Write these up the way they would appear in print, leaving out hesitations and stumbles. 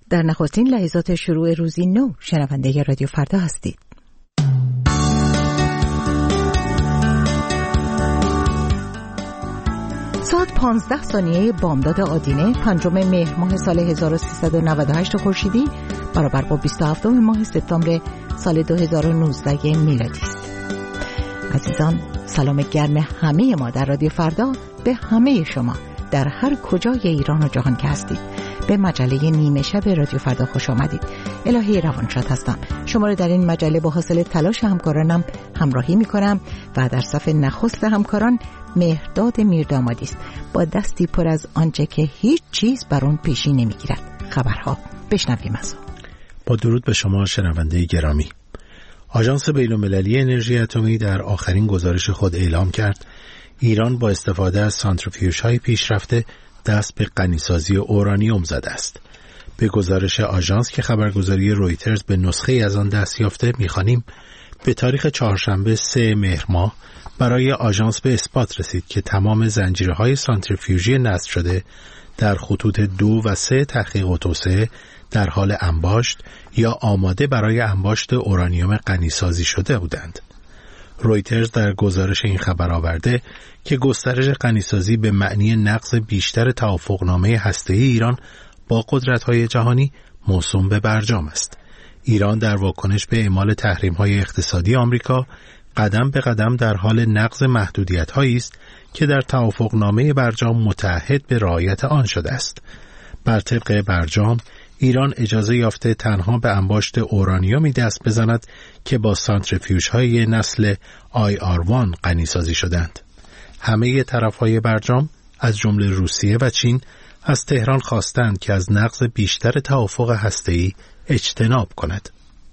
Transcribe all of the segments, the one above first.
در نخستین لحظات شروع روزی نو شنونده رادیو فردا هستید. ساعت 15 ثانیه بامداد آدینه 5 مهر ماه سال 1398 خورشیدی برابر با 27 ماه سپتامبر سال 2019 میلادی است. عزیزان، سلام گرم همه ما در رادیو فردا به همه شما در هر کجای ایران و جهان که هستید. به مجله نیمه شب رادیو فردا خوش آمدید. الهی روانشاد هستم. شما را در این مجله با حاصل تلاش همکارانم همراهی می‌کنم و در صف نخست همکاران مهرداد میردامادی است با دستی پر از آنچه که هیچ چیز بر اون پیشی نمیگیرد. خبرها بشنویم از او. با درود به شما شنونده گرامی. آژانس بین‌المللی انرژی اتمی در آخرین گزارش خود اعلام کرد ایران با استفاده از سانتریفیوژهای پیشرفته دست به غنیسازی اورانیوم زده است. به گزارش آژانس که خبرگزاری رویترز به نسخه از آن دست یافته می‌خوانیم به تاریخ چهارشنبه 3 مهر ماه برای آژانس به اثبات رسید که تمام زنجیرهای سانتریفیوژی نصب شده در خطوط 2 و 3 تحقیق و توسعه در حال انباشت یا آماده برای انباشت اورانیوم غنیسازی شده بودند. رویترز در گزارش این خبر آورده که گسترش غنیسازی به معنی نقض بیشتر توافقنامه هسته‌ای ایران با قدرت‌های جهانی موسوم به برجام است. ایران در واکنش به اعمال تحریم‌های اقتصادی آمریکا قدم به قدم در حال نقض محدودیت‌هایی است که در توافقنامه برجام متعهد به رعایت آن شده است. بر طبق برجام ایران اجازه یافته تنها به انباشت اورانیومی دست بزند که با سانتریفیوژهای نسل IR1 غنیسازی شدند. همه طرف‌های برجام از جمله روسیه و چین از تهران خواستند که از نقض بیشتر توافق هسته‌ای اجتناب کند.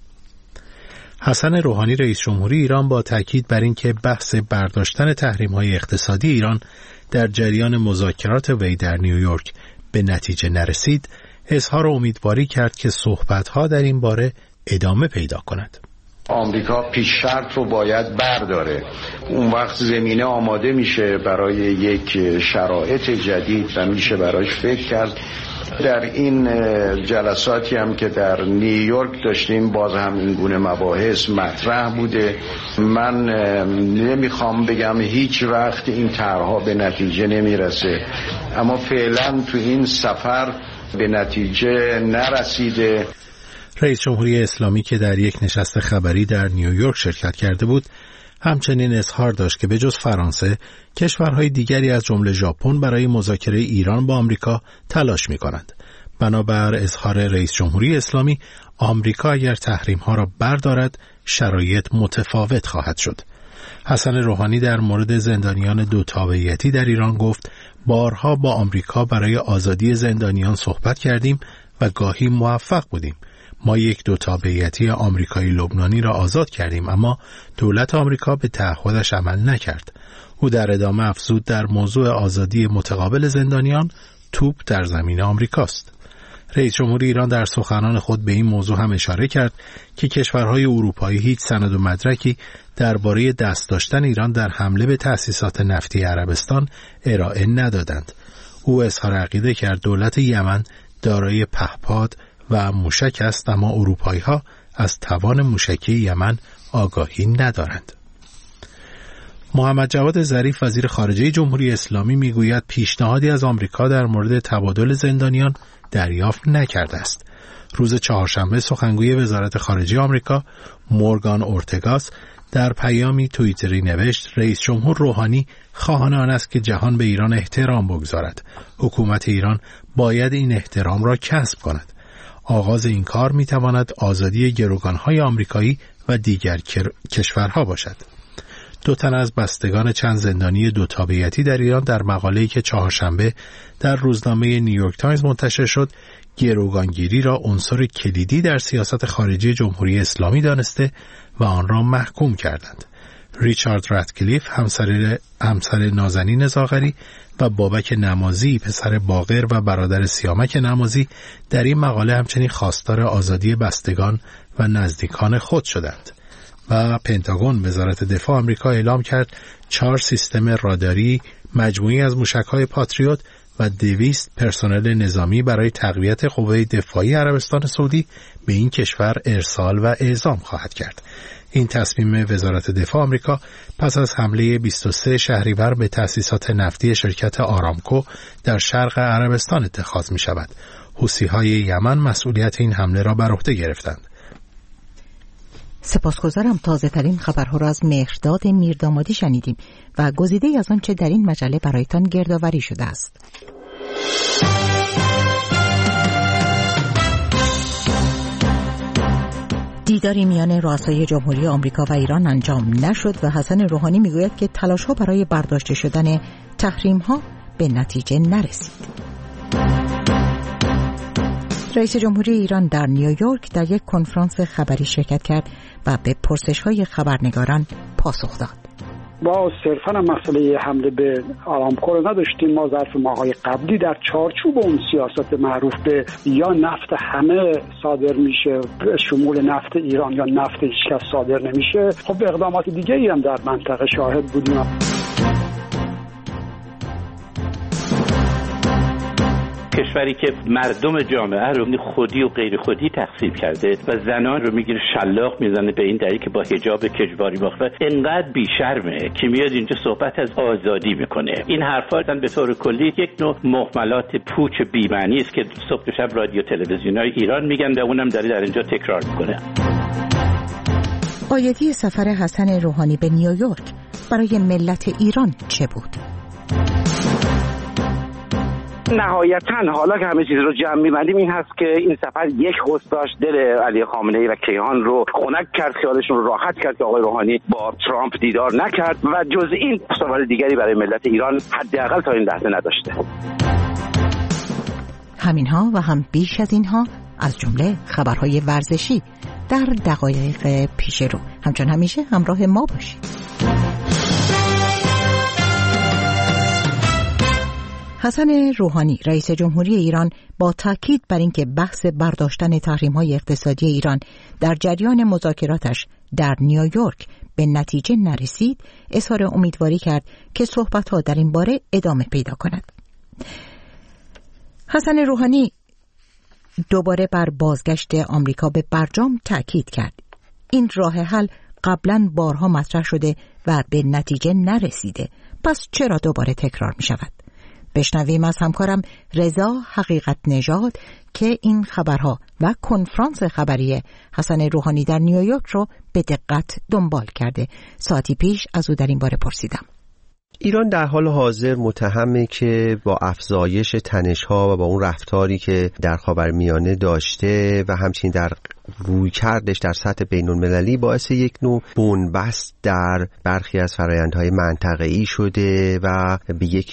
حسن روحانی رئیس جمهوری ایران با تاکید بر اینکه بحث برداشتن تحریم‌های اقتصادی ایران در جریان مذاکرات وی در نیویورک به نتیجه نرسید، اظهار امیدواری کرد که صحبت‌ها در این باره ادامه پیدا کند. آمریکا پیش شرط رو باید برداره. اون وقت زمینه آماده میشه برای یک شرایط جدید و میشه براش فکر کرد. در این جلساتی هم که در نیویورک داشتیم باز هم این گونه مباحث مطرح بوده. من نمیخوام بگم هیچ وقت این طرحها به نتیجه نمیرسه، اما فعلا تو این سفر به نتیجه نرسیده. رئیس جمهوری اسلامی که در یک نشست خبری در نیویورک شرکت کرده بود همچنین اظهار داشت که به جز فرانسه کشورهای دیگری از جمله ژاپن برای مذاکره ایران با آمریکا تلاش می‌کنند. بنابر اظهار رئیس جمهوری اسلامی آمریکا اگر تحریم‌ها را بردارد شرایط متفاوت خواهد شد. حسن روحانی در مورد زندانیان دو تابعیتی در ایران گفت بارها با آمریکا برای آزادی زندانیان صحبت کردیم و گاهی موفق بودیم. ما یک دو تابعیتی آمریکایی لبنانی را آزاد کردیم اما دولت آمریکا به تعهدش عمل نکرد. او در ادامه افزود در موضوع آزادی متقابل زندانیان توپ در زمین آمریکاست. رئیس جمهوری ایران در سخنان خود به این موضوع هم اشاره کرد که کشورهای اروپایی هیچ سند و مدرکی درباره دست داشتن ایران در حمله به تأسیسات نفتی عربستان ارائه ندادند. او اظهار عقیده کرد دولت یمن دارای پهپاد و موشک است اما اروپایی‌ها از توان موشکی یمن آگاهی ندارند. محمد جواد ظریف وزیر خارجه جمهوری اسلامی میگوید پیشنهادی از آمریکا در مورد تبادل زندانیان دریافت نکرده است. روز چهارشنبه سخنگوی وزارت خارجه آمریکا مورگان اورتگاس در پیامی توییتری نوشت رئیس جمهور روحانی خواهان آن است که جهان به ایران احترام بگذارد. حکومت ایران باید این احترام را کسب کند. آغاز این کار میتواند آزادی گروگانهای آمریکایی و دیگر کشورها باشد. 2 تن از بستگان چند زندانی دو تابعیتی در ایران در مقاله‌ای که چهارشنبه در روزنامه نیویورک تایمز منتشر شد، گروگانگیری را عنصر کلیدی در سیاست خارجی جمهوری اسلامی دانسته و آن را محکوم کردند. ریچارد راتکلیف همسر نازنین زاغری و بابک نمازی پسر باقر و برادر سیامک نمازی در این مقاله همچنین خواستار آزادی بستگان و نزدیکان خود شدند. و پنتاگون وزارت دفاع آمریکا اعلام کرد 4 سیستم راداری مجموعی از موشک‌های پاتریوت و 200 پرسنل نظامی برای تقویت قوه دفاعی عربستان سعودی به این کشور ارسال و اعزام خواهد کرد. این تصمیم وزارت دفاع آمریکا پس از حمله 23 شهریور به تأسیسات نفتی شرکت آرامکو در شرق عربستان اتخاذ می شود. حوثی‌های یمن مسئولیت این حمله را بر عهده گرفتند. سپاسگزارم. تازه ترین خبرها را از مهرداد میردامادی شنیدیم و گزیده از آنچه در این مجله برایتان گردآوری شده است. دیداری میان رؤسای جمهوری آمریکا و ایران انجام نشد و حسن روحانی میگوید که تلاش‌ها برای برداشته شدن تحریم‌ها به نتیجه نرسید. رئیس جمهوری ایران در نیویورک در یک کنفرانس خبری شرکت کرد و به پرسش‌های خبرنگاران پاسخ داد. ما صرفاً مسئله حمله به آرامکو رو نداشتیم. ما ظرف ماه‌های قبلی در چارچوب اون سیاست معروف به یا نفت همه صادر میشه به شمول نفت ایران یا نفت هیچکس صادر نمیشه، خب اقدامات دیگه‌ای هم در منطقه شاهد بودیم. کشوری که مردم جامعه رو خودی و غیر خودی تقسیم کرده و زنان رو میگیره شلاق میزنه به این دلیل که با حجاب کجواری مخفر، انقدر بیشرمه که میاد اینجا صحبت از آزادی میکنه. این حرفا به طور کلی یک نوع مهملات پوچ بی‌معنی است که صبح و شب رادیو تلویزیون‌های ایران میگن و اونم داره در اینجا تکرار میکنه. آیدی سفر حسن روحانی به نیویورک برای ملت ایران چه بود؟ نهایتاً حالا که همه چیز رو جمع می‌بندیم این هست که این سفر یک حس داشت، دل علی خامنه‌ای و کیهان رو خنک کرد، خیالشون رو راحت کرد که آقای روحانی با ترامپ دیدار نکرد و جز این سفر دیگری برای ملت ایران حداقل تا این لحظه نداشته. همینها و هم بیش از اینها از جمله خبرهای ورزشی در دقایق پیش رو. همچون همیشه همراه ما باشید. حسن روحانی رئیس جمهوری ایران با تاکید بر اینکه بحث برداشتن تحریم‌های اقتصادی ایران در جریان مذاکراتش در نیویورک به نتیجه نرسید، اظهار امیدواری کرد که صحبت‌ها در این باره ادامه پیدا کند. حسن روحانی دوباره بر بازگشت آمریکا به برجام تاکید کرد. این راه حل قبلاً بارها مطرح شده و به نتیجه نرسیده، پس چرا دوباره تکرار می شود؟ بشنویم از همکارم رضا حقیقت نژاد که این خبرها و کنفرانس خبری حسن روحانی در نیویورک رو به دقت دنبال کرده. ساعتی پیش از او در این باره پرسیدم. ایران در حال حاضر متهمه که با افزایش تنش‌ها و با اون رفتاری که در خاورمیانه داشته و همچنین در رویکردش در سطح بین‌المللی باعث یک نوع بنبست در برخی از فرآیندهای منطقه‌ای شده و به یک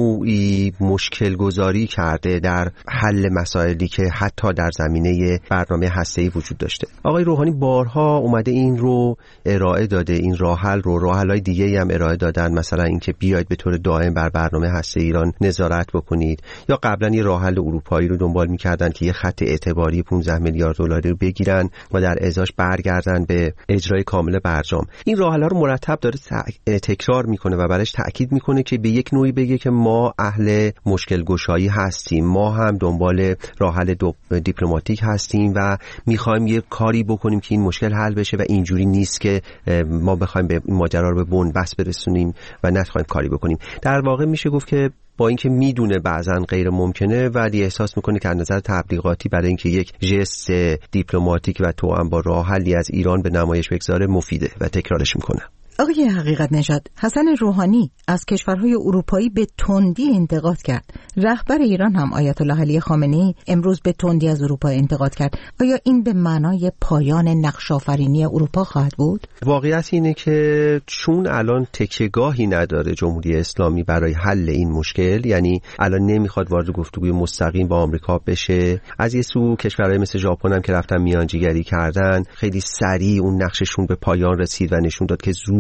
نوعی مشکل گذاری کرده در حل مسائلی که حتی در زمینه برنامه هسته‌ای وجود داشته. آقای روحانی بارها اومده این رو ارائه داده، این راه حل‌های دیگه‌ای هم ارائه دادن، مثلا اینکه بیاید به طور دائم بر برنامه هسته ایران نظارت بکنید، یا قبلا یه راه حل اروپایی رو دنبال می‌کردن که یه خط اعتباری 15 میلیارد دلاری رو بگیرن و در ازاش برگردن به اجرای کامل برجام. این راه حل‌ها رو مرتب داره تکرار میکنه و برایش تاکید میکنه که به یک نوعی بگه که ما اهل مشکل گشایی هستیم، ما هم دنبال راه حل دیپلماتیک هستیم و میخوایم یه کاری بکنیم که این مشکل حل بشه و اینجوری نیست که ما بخوایم به این ماجرا رو به بنبست برسونیم و نخوایم کاری بکنیم. در واقع میشه گفت که با اینکه میدونه بعضن غیر ممکنه ولی احساس میکنه که از نظر تبلیغاتی برای اینکه یک ژست دیپلماتیک و توأم با راه حلی از ایران به نمایش بگذاره مفیده و تکرارش میکنه. آقای حقیقت نژاد، حسن روحانی از کشورهای اروپایی به تندی انتقاد کرد. رهبر ایران هم آیت الله علی خامنه‌ای امروز به تندی از اروپا انتقاد کرد. آیا این به معنای پایان نقش‌آفرینی اروپا خواهد بود؟ واقعیت اینه که چون الان تکیه‌گاهی نداره جمهوری اسلامی برای حل این مشکل، یعنی الان نمیخواد وارد گفتگوی مستقیم با آمریکا بشه. از یه سو کشورهای مثل ژاپن هم که رفتن میانجیگری کردن، خیلی سریع اون نقششون به پایان رسید و نشون داد که زود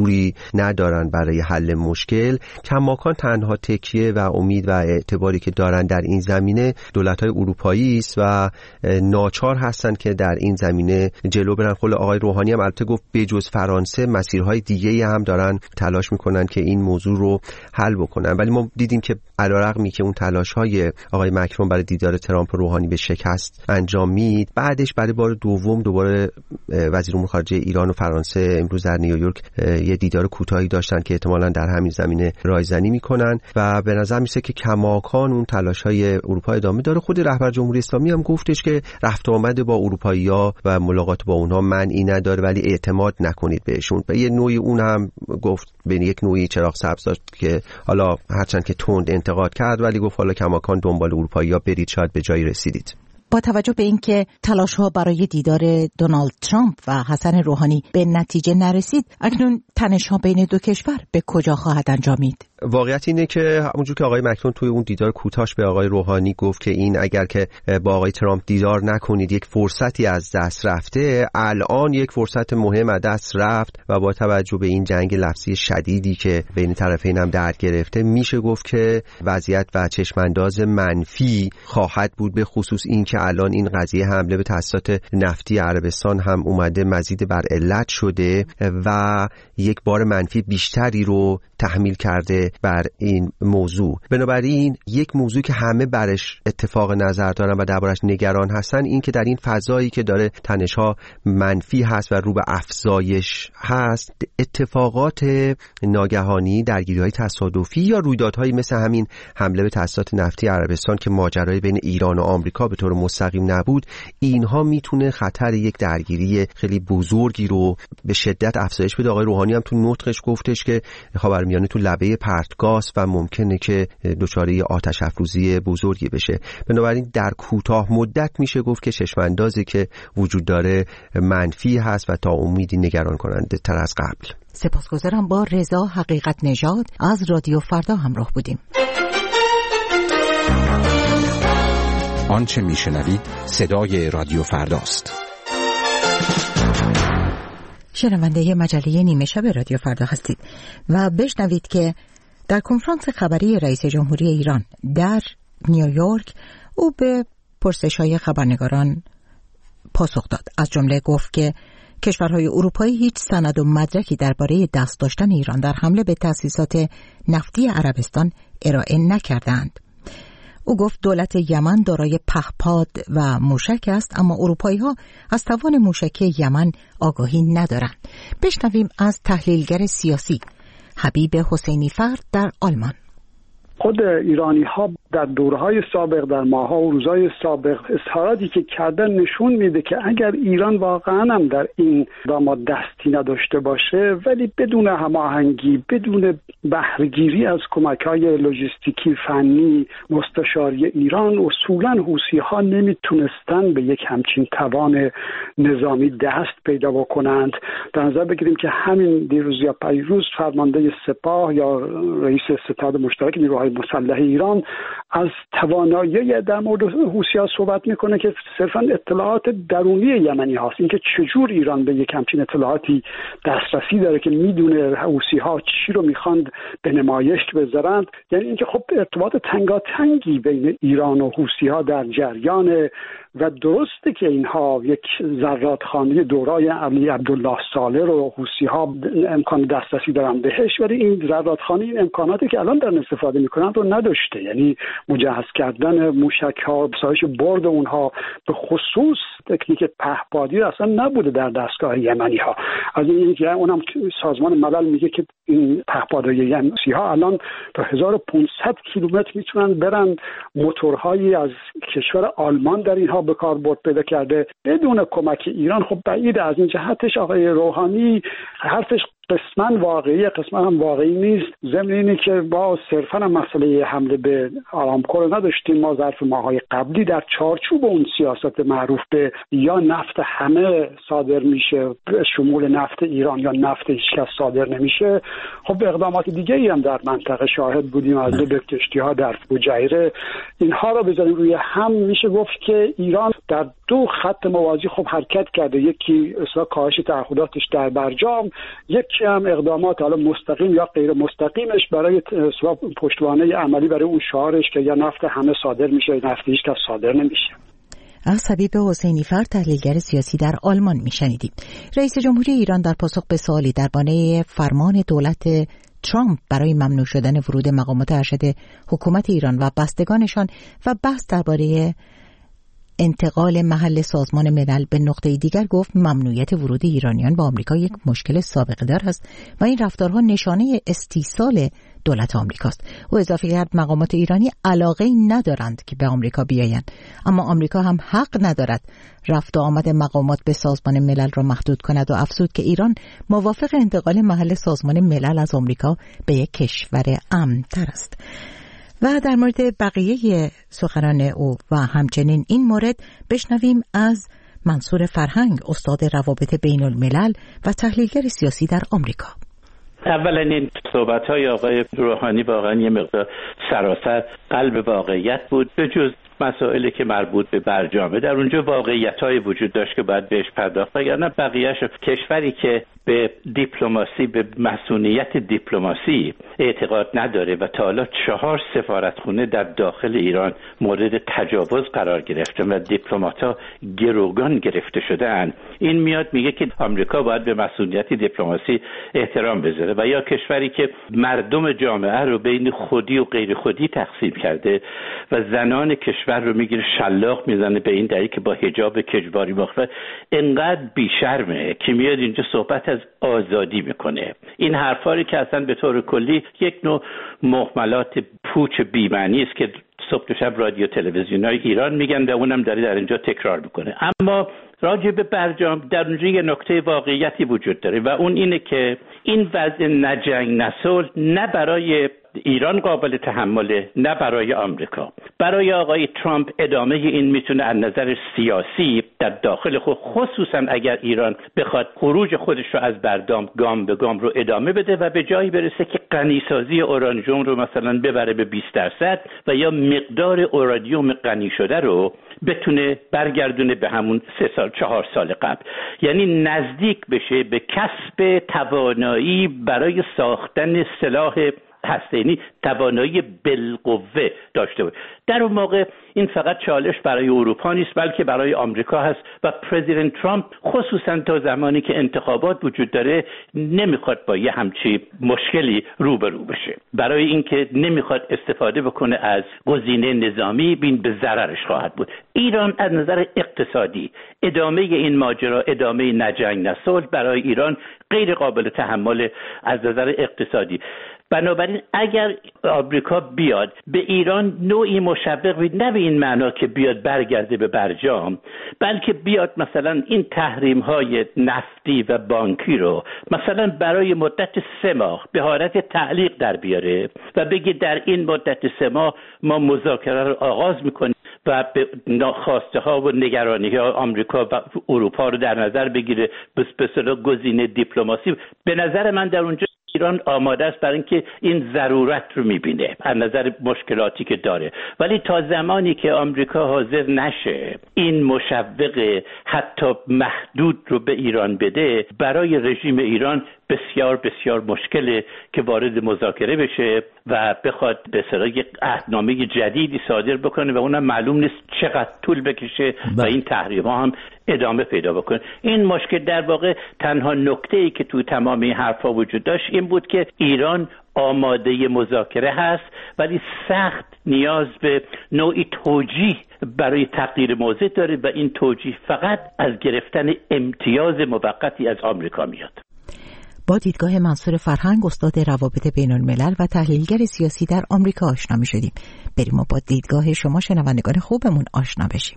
منظوری ندارن برای حل مشکل. کماکان تنها تکیه و امید و اعتباری که دارن در این زمینه دولت‌های اروپایی است و ناچار هستن که در این زمینه جلو برن. خود آقای روحانی هم البته گفت بجز فرانسه مسیرهای دیگه‌ای هم دارن تلاش میکنن که این موضوع رو حل بکنن. ولی ما دیدیم که علیرغمی که اون تلاش‌های آقای مکرون برای دیدار ترامپ و روحانی به شکست انجام مید، بعدش برای بار دوم دوباره وزیر امور خارجه ایران و فرانسه امروز در نیویورک یه دیدار کوتاهی داشتن که احتمالاً در همین زمینه رایزنی میکنن و به نظر میسه که کماکان اون تلاش‌های اروپا ادامه داره. خود رهبر جمهوری اسلامی هم گفتش که رفت آمد با اروپایی‌ها و ملاقات با اونها معنی نداره ولی اعتماد نکنید بهشون. به یه نوعی اون هم گفت به یک نوعی چراغ سبز داشت که حالا هرچند که تند انتقاد کرد ولی گفت حالا کماکان دنبال اروپایی‌ها برید شاید به جایی رسیدید. با توجه به اینکه تلاش‌ها برای دیدار دونالد ترامپ و حسن روحانی به نتیجه نرسید، اکنون تنش‌ها بین دو کشور به کجا خواهد انجامید؟ واقعیت اینه که همونجور که آقای مکرون توی اون دیدار کوتاهش به آقای روحانی گفت که این اگر که با آقای ترامپ دیدار نکنید یک فرصتی از دست رفته، الان یک فرصت مهم از دست رفت و با توجه به این جنگ لفظی شدیدی که بین طرفین هم در گرفته میشه گفت که وضعیت و چشمانداز منفی خواهد بود، به خصوص این که الان این قضیه حمله به تأسیسات نفتی عربستان هم اومده مزید بر علت شده و یک بار منفی بیشتری رو تحمیل کرده بر این موضوع. بنابراین یک موضوع که همه برش اتفاق نظر دارن و دربارش نگران هستن این که در این فضایی که داره تنش‌ها منفی هست و رو به افزایش هست، اتفاقات ناگهانی، درگیری‌های تصادفی یا رویدادهایی مثل همین حمله به تأسیسات نفتی عربستان که ماجرای بین ایران و آمریکا به طور مستقیم نبود، اینها میتونه خطر یک درگیری خیلی بزرگی رو به شدت افزایش بده. آقای روحانی هم تو نطقش گفتش که خاورمیانه تو لبه پرتگاز و ممکنه که دچار آتش افروزی بزرگی بشه. بنابراین در کوتاه مدت میشه گفت که چشماندازی که وجود داره منفی هست و تا امیدی نگران کننده تر از قبل. سپاسگزارم. با رضا حقیقت نژاد از رادیو فردا همراه بودیم. آنچه میشنوید صدای رادیو فرداست. شنونده مجله نیمه شب رادیو فردا هستید و بشنوید که در کنفرانس خبری رئیس جمهوری ایران در نیویورک او به پرسش‌های خبرنگاران پاسخ داد. از جمله گفت که کشورهای اروپایی هیچ سند و مدرکی درباره دست داشتن ایران در حمله به تأسیسات نفتی عربستان ارائه نکردند. او گفت دولت یمن دارای پهپاد و موشک است اما اروپایی‌ها از توان موشکی یمن آگاهی ندارند. بشنویم از تحلیلگر سیاسی حبیب حسینی فرد در آلمان. خود ایرانی ها در دورهای سابق، در ماه‌ها و روزهای سابق اظهاراتی که کردن نشون میده که اگر ایران واقعا هم در این اقدامات دستی نداشته باشه ولی بدون هماهنگی، بدون بهره‌گیری از کمک‌های لوجستیکی فنی مستشاری ایران، اصولاً حوثی‌ها نمیتونستن به یک همچین توان نظامی دست پیدا بکنند. در نظر بگیریم که همین دیروز یا پیروز فرمانده سپاه یا رئیس ستاد مشترک نیروهای مسلح ایران از توانایی در مورد حوثی‌ها صحبت میکنه که صرفاً اطلاعات درونی یمنی هاست، اینکه چجور ایران به یک همچین اطلاعاتی دسترسی داره که میدونه حوثی‌ها چی رو میخواند به نمایش بذارند. یعنی اینکه خب ارتباط تنگاتنگی بین ایران و حوثی‌ها در جریان و درسته که اینها یک زرادخانه دورای علی عبدالله صالح رو حوثی‌ها امکان دسترسی دارن بهش، ولی این زرادخانه این امکاناتی که الان دارن استفاده میکنن رو نداشته. یعنی مجهز کردن موشک‌ها، بسایش برد اونها، به خصوص تکنیک پهپادی اصلا نبوده در دستگاه یمنی‌ها. از این که اونم سازمان ملل میگه که این پهپادهای یمنی‌ها الان تا 1500 کیلومتر میتونن برن. موتورهایی از کشور آلمان در اینها به کار برد پیدا کرده بدون کمک ایران. خب بعید از این جهتش آقای روحانی حرفش قسماً واقعی، قسماً هم واقعی نیست. ضمن اینه که با صرفاً مسئله حمله به آرامکو رو نداشتیم. ما ظرف ماه‌های قبلی در چارچوب اون سیاست معروف به یا نفت همه صادر میشه به شمول نفت ایران یا نفت هیچکس صادر نمیشه، خب اقدامات دیگه‌ای هم در منطقه شاهد بودیم، از به کشتی‌ها در فجایره. اینها رو بذاریم روی هم، میشه گفت که ایران در دو خط موازی خب حرکت کرده، یکی اصلا کاهش تعهداتش در برجام، یکی هم اقدامات حالا مستقیم یا غیر مستقیمش برای پشتوانه عملی برای اون شعارش که یا نفت همه صادر میشه یا نفت هیچ کس صادر نمیشه. از حبیب حسینی فر، تحلیلگر سیاسی در آلمان میشنیدیم. رئیس جمهوری ایران در پاسخ به سوالی درباره فرمان دولت ترامپ برای ممنوع شدن ورود مقامات ارشد حکومت ایران و بستگانشان و بحث درباره انتقال محل سازمان ملل به نقطه دیگر گفت ممنوعیت ورود ایرانیان به آمریکا یک مشکل سابقه دار است و این رفتارها نشانه استیصال دولت آمریکاست. او اضافه کرد مقامات ایرانی علاقه ندارند که به آمریکا بیایند، اما آمریکا هم حق ندارد رفت و آمد مقامات به سازمان ملل را محدود کند و افزود که ایران موافق انتقال محل سازمان ملل از آمریکا به یک کشور امن‌تر است. و در مورد بقیه سخنان او و همچنین این مورد بشنویم از منصور فرهنگ، استاد روابط بین الملل و تحلیلگر سیاسی در آمریکا. اولا این صحبت‌های آقای روحانی واقعا یه مقدار سراسر قلب واقعیت بود، به جز مسائلی که مربوط به برجامه در اونجا واقعیت‌های وجود داشت که باید بهش پرداخت، یعنی بقیه‌اش کشوری که به دیپلماسی، به مسئولیت دیپلماسی اعتقاد نداره و تا حالا 4 سفارتخونه در داخل ایران مورد تجاوز قرار گرفتن و دیپلمات‌ها گروگان گرفته شدن، این میاد میگه که آمریکا باید به مسئولیت دیپلماسی احترام بذاره. و یا کشوری که مردم جامعه رو بین خودی و غیر خودی تقسیم کرده و زنان کشور رو میگیره شلاق میزنه به این دلیل که با حجاب کجواری مخالفه، انقدر بیشرمه که میاد اینجا صحبت از آزادی میکنه. این حرفایی که اصلا به طور کلی یک نوع مهملات پوچ بی‌معنی است که صبح و شب رادیو تلویزیون‌های ایران میگن و اونم داره در اینجا تکرار میکنه. اما راجع به برجام در اونجا یه نکته واقعیتی وجود داره و اون اینه که این وضع نه جنگ نه صلح نه برای ایران قابل تحمله نه برای آمریکا. برای آقای ترامپ ادامه این میتونه از نظر سیاسی در داخل خود، خصوصا اگر ایران بخواد خروج خودش رو از برجام گام به گام رو ادامه بده و به جایی برسه که غنیسازی اورانیوم رو مثلا ببره به 20% و یا مقدار اورانیوم غنی شده رو بتونه برگردونه به همون 3-4 سال قبل، یعنی نزدیک بشه به کسب توانایی برای ساختن سلاح هسته‌ای، توانایی بالقوه داشته بود. در اون موقع این فقط چالش برای اروپا نیست بلکه برای آمریکا هست و پرزیدنت ترامپ خصوصا تا زمانی که انتخابات وجود داره نمیخواد با یه همچی مشکلی روبرو بشه. برای اینکه نمیخواد استفاده بکنه از گزینه نظامی، بین به ضررش خواهد بود. ایران از نظر اقتصادی ادامه این ماجرا، ادامه نه جنگ نه صلح برای ایران غیر قابل تحمل از نظر اقتصادی. بنابراین اگر آمریکا بیاد به ایران نوعی مشوق، نه به این معنا که بیاد برگرده به برجام، بلکه بیاد مثلا این تحریم‌های نفتی و بانکی رو مثلا برای مدت 3 ماه به حالت تعلیق در بیاره و بگه در این مدت 3 ماه ما مذاکره رو آغاز میکنیم و به خواسته ها و نگرانی ها آمریکا و اروپا رو در نظر بگیره، به اصطلاح گزینه دیپلماسی. به نظر من در اونجا ایران آماده است برای اینکه این ضرورت رو میبینه از نظر مشکلاتی که داره، ولی تا زمانی که آمریکا حاضر نشه این مشوق حتی محدود رو به ایران بده، برای رژیم ایران بسیار بسیار مشکله که وارد مذاکره بشه و بخواد به اصطلاح یک عهدنامه جدیدی صادر بکنه و اونم معلوم نیست چقدر طول بکشه و این تحریم‌ها هم ادامه پیدا بکنه. این مشکل در واقع تنها نکته‌ای که تو تمام این حرفا وجود داشت این بود که ایران آماده مذاکره هست ولی سخت نیاز به نوعی توجیه برای تغییر موضع داره و این توجیه فقط از گرفتن امتیاز موقتی از آمریکا میاد. با دیدگاه منصور فرهنگ، استاد روابط بین الملل و تحلیلگر سیاسی در آمریکا آشنا می شدیم. بریم و با دیدگاه شما شنوندگان خوبمون آشنا بشیم.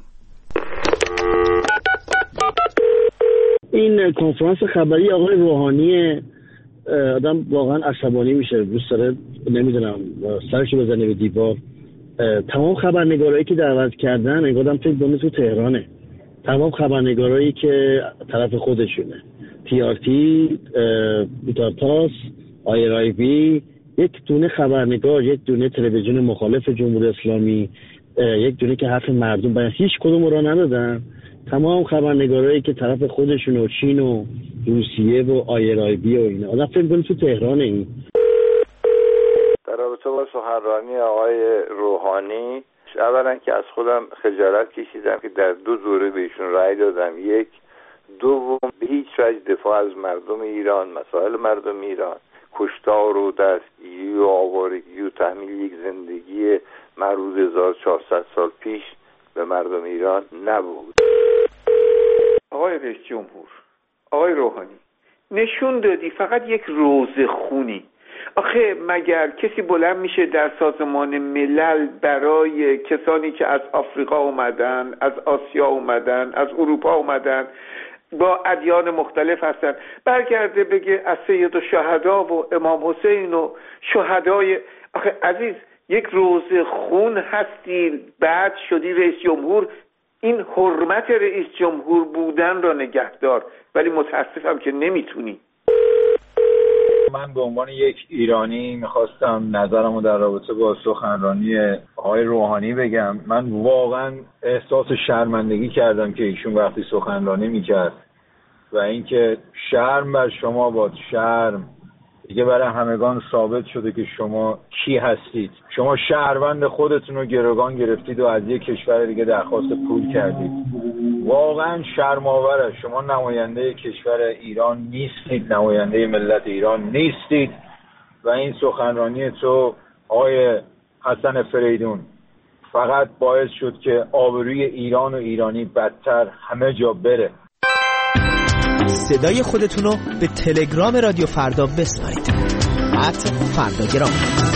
این کنفرانس خبری آقای روحانی آدم واقعا عصبانی میشه، دوست داره نمیدونم سرشو بزنه به دیوار. تمام خبرنگارایی که دعوت کردن انگارم فکر کنم تو تهرانه، تمام خبرنگارایی که طرف خودشونه، TRT، بیتارتاس، IRIB، یک دونه خبرنگار، یک دونه تلویزیون مخالف جمهوری اسلامی، یک دونه که حرف مردم بیان، هیچ کدوم را ندادن. تمام خبرنگارایی که طرف خودشون و چین و روسیه و آیرایبی و اینا آدم فکر کنه تو تهران این در رابطه با سخنرانی آقای روحانی، اولا که از خودم خجالت کشیدم که در 2 دوره بهشون رأی دادم. یک، دوم به هیچ وجه دفاع از مردم ایران، مسائل مردم ایران، کشتار و دستگیری و آوارگی و تحمیل یک زندگی مربوط 1400 سال پیش به مردم ایران نبود. آقای رئیس جمهور، آقای روحانی، نشون دادی فقط یک روزه خونی. آخه مگر کسی بلند میشه در سازمان ملل برای کسانی که از آفریقا اومدن، از آسیا اومدن، از اروپا اومدن، با ادیان مختلف هستن، برگرده بگه از سید الشهدا و امام حسین و شهدای؟ آخه عزیز، یک روزه خون هستی بعد شدی رئیس جمهور. این حرمت رئیس جمهور بودن را نگهدار، ولی متاسفم که نمیتونی. من به عنوان یک ایرانی میخواستم نظرمو در رابطه با سخنرانی آقای روحانی بگم. من واقعا احساس شرمندگی کردم که ایشون وقتی سخنرانی میکرد و اینکه شرم بر شما باد، شرم دیگه برای همگان ثابت شده که شما کی هستید. شما شهروند خودتون رو گروگان گرفتید و از یک کشور دیگه درخواست پول کردید. واقعا شرم‌آوره. شما نماینده کشور ایران نیستید، نماینده ملت ایران نیستید و این سخنرانی تو آقای حسن فریدون فقط باعث شد که آبروی ایران و ایرانی بدتر همه جا بره. صدای خودتونو به تلگرام رادیو فردا بسپارید. @فرداگرام.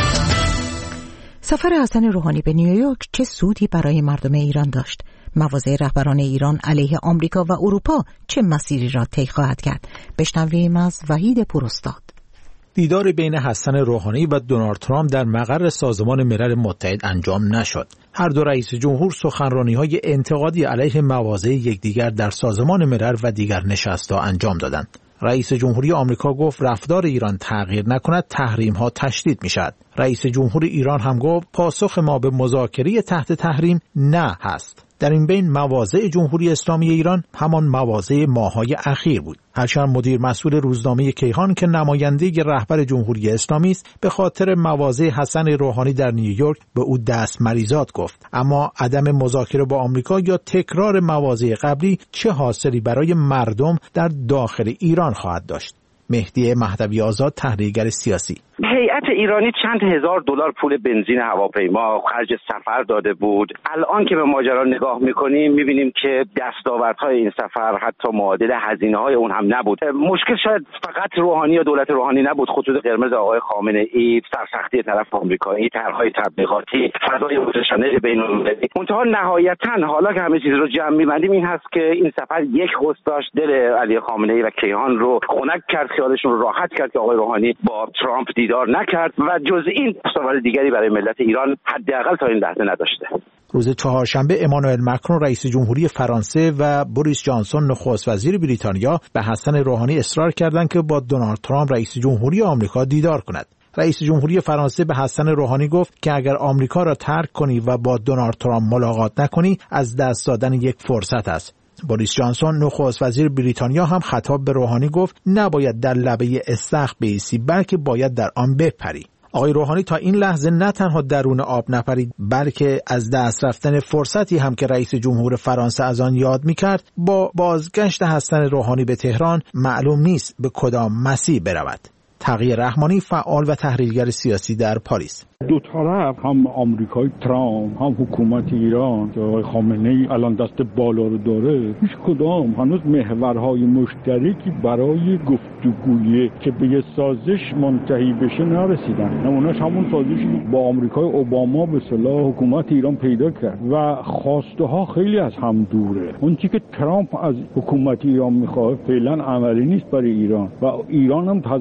سفر حسن روحانی به نیویورک چه سودی برای مردم ایران داشت؟ مواضع رهبران ایران علیه آمریکا و اروپا چه مسیری را طی خواهد کرد؟ بشنویم از وحید پوراستاد. دیدار بین حسن روحانی و دونالد ترامپ در مقر سازمان ملل متحد انجام نشد. هر دو رئیس جمهور سخنرانی‌های انتقادی علیه مواضع یکدیگر در سازمان ملل و دیگر نشست‌ها انجام دادند. رئیس جمهوری آمریکا گفت رفتار ایران تغییر نکند تحریم‌ها تشدید می‌شود. رئیس جمهور ایران هم گفت پاسخ ما به مذاکره تحت تحریم نه هست. در این بین مواضع جمهوری اسلامی ایران همان مواضع ماه‌های اخیر بود. هرچند مدیر مسئول روزنامه کیهان که نماینده رهبر جمهوری اسلامی است به خاطر مواضع حسن روحانی در نیویورک به او دست مریضات گفت، اما عدم مذاکره با آمریکا یا تکرار مواضع قبلی چه حاصلی برای مردم در داخل ایران خواهد داشت؟ مهدی مهدوی آزاد، تحلیلگر سیاسی. هیئت ایرانی چند هزار دلار پول بنزین هواپیما خرج سفر داده بود. الان که به ماجرا نگاه میکنیم میبینیم که دستاوردهای این سفر حتی معادل هزینه‌های اون هم نبود. مشکل شاید فقط روحانی یا دولت روحانی نبود، خطوط قرمز آقای خامنه ای، سرسختی طرف آمریکایی، طرح‌های تبلیغاتی، فضای متشنج بین‌المللی. منتها نهایتاً حالا که همه چیز رو جمع می‌بندیم این هست که این سفر یک حس داشت، دل علی خامنه ای و کیهان رو خنک کرد، خیالشون رو راحت کرد که آقای روحانی با ترامپ دیدار نکرد و جز این دستاورد دیگری برای ملت ایران حداقل تا این لحظه نداشته. روز چهارشنبه امانوئل مکرون رئیس جمهوری فرانسه و بوریس جانسون نخست وزیر بریتانیا به حسن روحانی اصرار کردند که با دونالد ترامپ رئیس جمهوری آمریکا دیدار کند. رئیس جمهوری فرانسه به حسن روحانی گفت که اگر آمریکا را ترک کنی و با دونالد ترامپ ملاقات نکنی از دست دادن یک فرصت است. بوریس جانسون نخست وزیر بریتانیا هم خطاب به روحانی گفت نباید در لبه استخر بایستی بلکه باید در آن بپری. آقای روحانی تا این لحظه نه تنها درون آب نپرید بلکه از دست رفتن فرصتی هم که رئیس جمهور فرانسه از آن یاد می‌کرد با بازگشت حسن روحانی به تهران معلوم نیست به کدام مسیر برود. تقی رحمانی، فعال و تحلیلگر سیاسی در پاریس. دو طرف هم آمریکای ترامپ هم حکومت ایران که آقای خامنه ای الان دست بالا رو داره هیچ کدام هنوز محورهای مشترکی برای گفتگویی که به یه سازش منتهی بشه نرسیدن. نمونهش همون سازشی با آمریکای اوباما به اصطلاح حکومت ایران پیدا کرد و خواسته ها خیلی از هم دوره. اون چیزی که ترامپ از حکومت ایران میخواد فعلا عملی نیست برای ایران و ایران هم تضمین‌های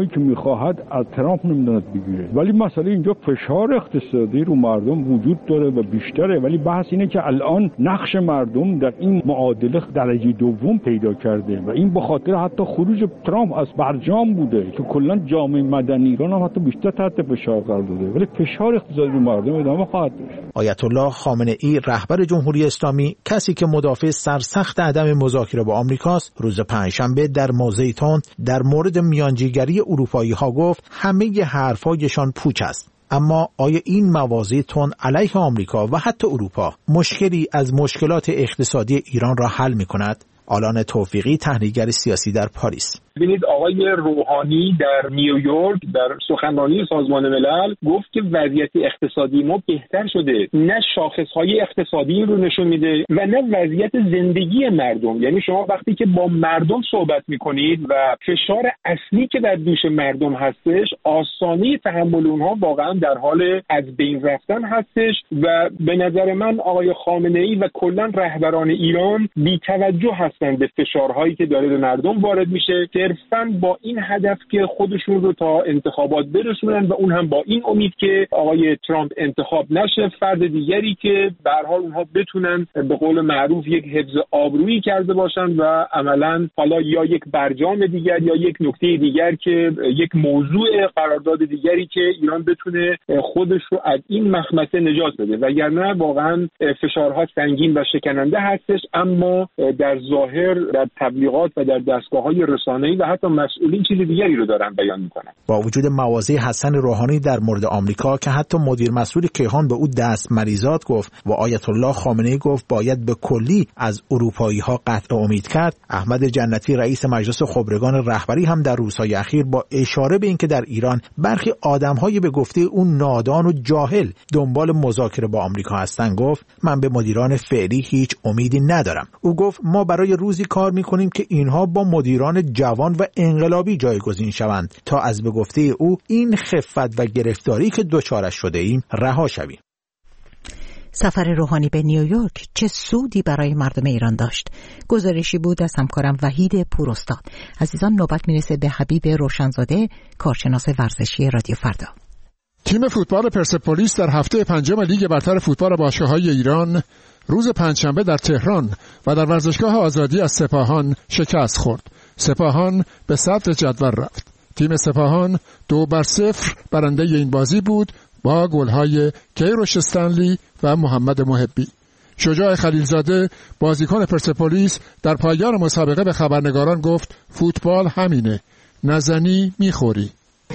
جوابایی که میخواهد از ترامپ نمیدوند بگیره. ولی مسئله اینجا فشار اقتصادی رو مردم وجود داره و بیشتره، ولی بحث اینه که الان نقش مردم در این معادله درجه دوم پیدا کرده و این به خاطر حتی خروج ترامپ از برجام بوده که کلا جامعه مدنی ایران هم حتی بیشتر تحت فشار قرار داده، ولی فشار اقتصادی رو مردم ادامه خواهد داشت. آیت الله خامنه ای رهبر جمهوری اسلامی، کسی که مدافع سرسخت عدم مذاکره با آمریکاست، روز پنجشنبه در موضع تون در مورد میانجیگری اروپایی ها گفت همه حرفایشان پوچ است. اما آیا این مواضع تون علیه آمریکا و حتی اروپا مشکلی از مشکلات اقتصادی ایران را حل می کند؟ آلان توفیقی، تحلیلگر سیاسی در پاریس: ببینید آقای روحانی در نیویورک در سخنرانی سازمان ملل گفت که وضعیت اقتصادی ما بهتر شده. نه شاخصهای اقتصادی رو نشون میده و نه وضعیت زندگی مردم. یعنی شما وقتی که با مردم صحبت میکنید و فشار اصلی که در دوش مردم هستش، آسانی تحمل اونها واقعا در حال از بین رفتن هستش و به نظر من آقای خامنه ای و کلا رهبران ایران بی‌توجه هستند به فشارهایی که داره به مردم وارد میشه، صرفاً با این هدف که خودشون رو تا انتخابات برسونن و اون هم با این امید که آقای ترامپ انتخاب نشه، فرد دیگری که به هر حال اونها بتونن به قول معروف یک حفظ آبرویی کرده باشن و عملاً حالا یا یک برجام دیگر یا یک نکته دیگر که یک موضوع قرارداد دیگری که ایران بتونه خودش رو از این مخمسه نجات بده. وگرنه واقعاً فشارها سنگین و شکننده هستش، اما در ظاهر در تبلیغات و در دستگاه‌های رسانه‌ای و حتی مسئولین چیز دیگری رو دارن بیان میکنن. با وجود مواضع حسن روحانی در مورد آمریکا که حتی مدیر مسئول کیهان به او دست مریضات گفت و آیت الله خامنه‌ای گفت باید به کلی از اروپایی‌ها قطع امید کرد، احمد جنتی رئیس مجلس خبرگان رهبری هم در روزهای اخیر با اشاره به اینکه در ایران برخی آدم‌های به گفته اون نادان و جاهل دنبال مذاکره با آمریکا هستن گفت من به مدیران فعلی هیچ امیدی ندارم. او گفت ما برای روزی کار می‌کنیم که اینها با مدیران جوان و انقلابی جایگزین شوند تا از به گفته او این خفت و گرفتاری که دچارش شده ایم رها شویم. سفر روحانی به نیویورک چه سودی برای مردم ایران داشت؟ گزارشی بود از همکارم وحید پوراستاد. عزیزان نوبت میرسه به حبیب روشنزاده، کارشناس ورزشی رادیو فردا. تیم فوتبال پرسپولیس در هفته پنجم لیگ برتر فوتبال باشگاه‌های ایران روز پنجشنبه در تهران و در ورزشگاه آزادی از سپاهان شکست خورد. سپاهان به صدر جدول رفت. تیم سپاهان 2-0 برنده این بازی بود با گل‌های کیروش استنلی و محمد محبی. شجاع خلیلزاده بازیکن پرسپولیس در پایان مسابقه به خبرنگاران گفت فوتبال همینه، نزنی میخوری.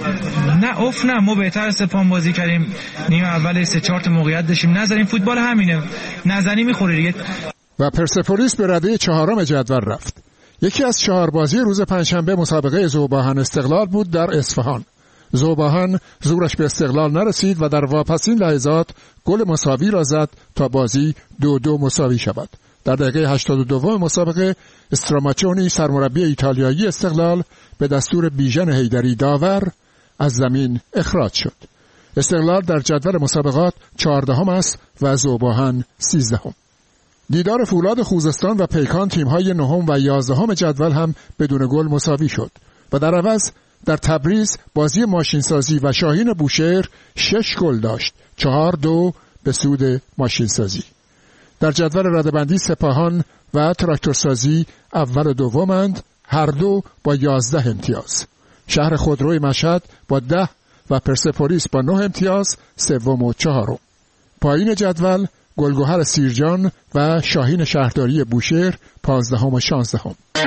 نه ما بهتر از سپاهان بازی کردیم، نیم اول 3-4 موقعیت داشتیم، نزنیم، فوتبال همینه، نزنی میخوری دیگه. و پرسپولیس به رده 4 جدول رفت. یکی از 4 بازی روز پنجشنبه مسابقه ذوباهن استقلال بود در اصفهان. ذوباهن زورش به استقلال نرسید و در واپسین لحظات گل مساوی را زد تا بازی 2-2 مساوی شود. در دقیقه 82 مسابقه استراماچونی سرمربی ایتالیایی استقلال به دستور بیژن حیدری داور از زمین اخراج شد. استقلال در جدول مسابقات 14 است و ذوباهن 13. دیدار فولاد خوزستان و پیکان تیم‌های 9 و 11 جدول هم بدون گل مساوی شد و در عوض در تبریز بازی ماشینسازی و شاهین بوشهر 6 گل داشت، 4-2 به سود ماشینسازی. در جدول رده‌بندی سپاهان و تراکتورسازی اول و دومند، هر دو با 11 امتیاز. شهر خودروی مشهد با 10 و پرسپولیس با 9 امتیاز سوم و چهارم. پایین جدول گلگهر سیرجان و شاهین شهرداری بوشهر 15 و 16.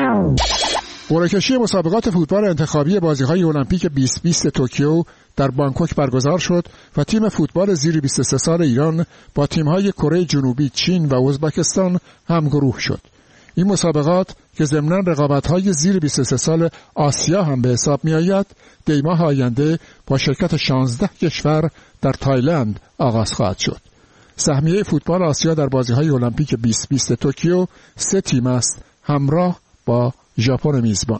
قرعه‌کشی مسابقات فوتبال انتخابی بازی‌های المپیک 2020 توکیو در بانکوک برگزار شد و تیم فوتبال زیر 23 سال ایران با تیم‌های کره جنوبی، چین و ازبکستان همگروه شد. این مسابقات که ضمناً رقابت‌های زیر 23 سال آسیا هم به حساب می‌آید، دی‌ماه آینده با شرکت 16 کشور در تایلند آغاز خواهد شد. سهمیه فوتبال آسیا در بازی‌های المپیک 2020 توکیو 3 تیم است همراه با ژاپن میزبان.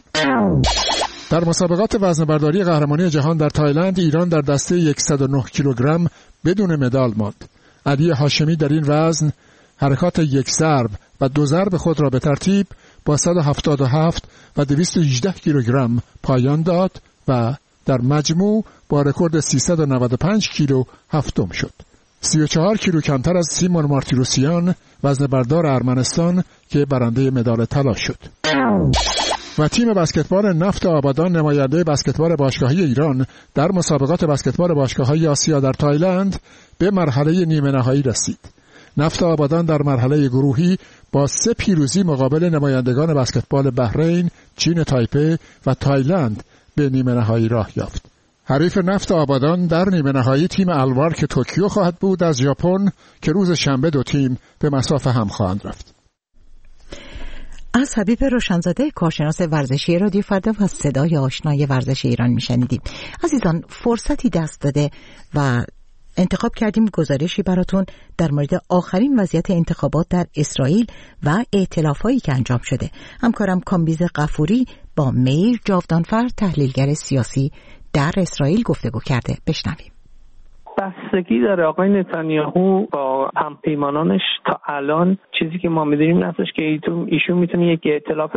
در مسابقات وزنه‌برداری قهرمانی جهان در تایلند ایران در دسته 109 کیلوگرم بدون مدال ماند. علی هاشمی در این وزن حرکات 1 ضرب و 2 ضرب خود را به ترتیب با 177 و 218 کیلوگرم پایان داد و در مجموع با رکورد 395 کیلو هفتم شد. 34 کیلو کمتر از سیمون مارتیروسیان وزن بردار ارمنستان که برنده مدال طلا شد. و تیم بسکتبال نفت آبادان نماینده بسکتبال باشگاهی ایران در مسابقات بسکتبال باشگاه‌های آسیا در تایلند به مرحله نیمه نهایی رسید. نفت آبادان در مرحله گروهی با 3 پیروزی مقابل نمایندگان بسکتبال بحرین، چین تایپه و تایلند به نیمه نهایی راه یافت. حریف نفت آبادان در نیمه نهایی تیم الوارک توکیو خواهد بود از ژاپن که روز شنبه دو تیم به مسافه هم خواهند رفت. از حبیب روشنزاده کارشناس ورزشی رادیو فردا و صدای آشنای ورزش ایران میشنیدیم. عزیزان، فرصتی دست داده و انتخاب کردیم گزارشی براتون در مورد آخرین وضعیت انتخابات در اسرائیل و ائتلافایی که انجام شده. همکارم کامبیز غفوری با میر جاودانفر تحلیلگر سیاسی در اسرائیل گفتگو کرده. بشنویم. بستگی داره. آقای نتانیاهو با همپیمانانش تا الان چیزی که ما می‌دونیم این هستش که ایشون میتونه یک ائتلاف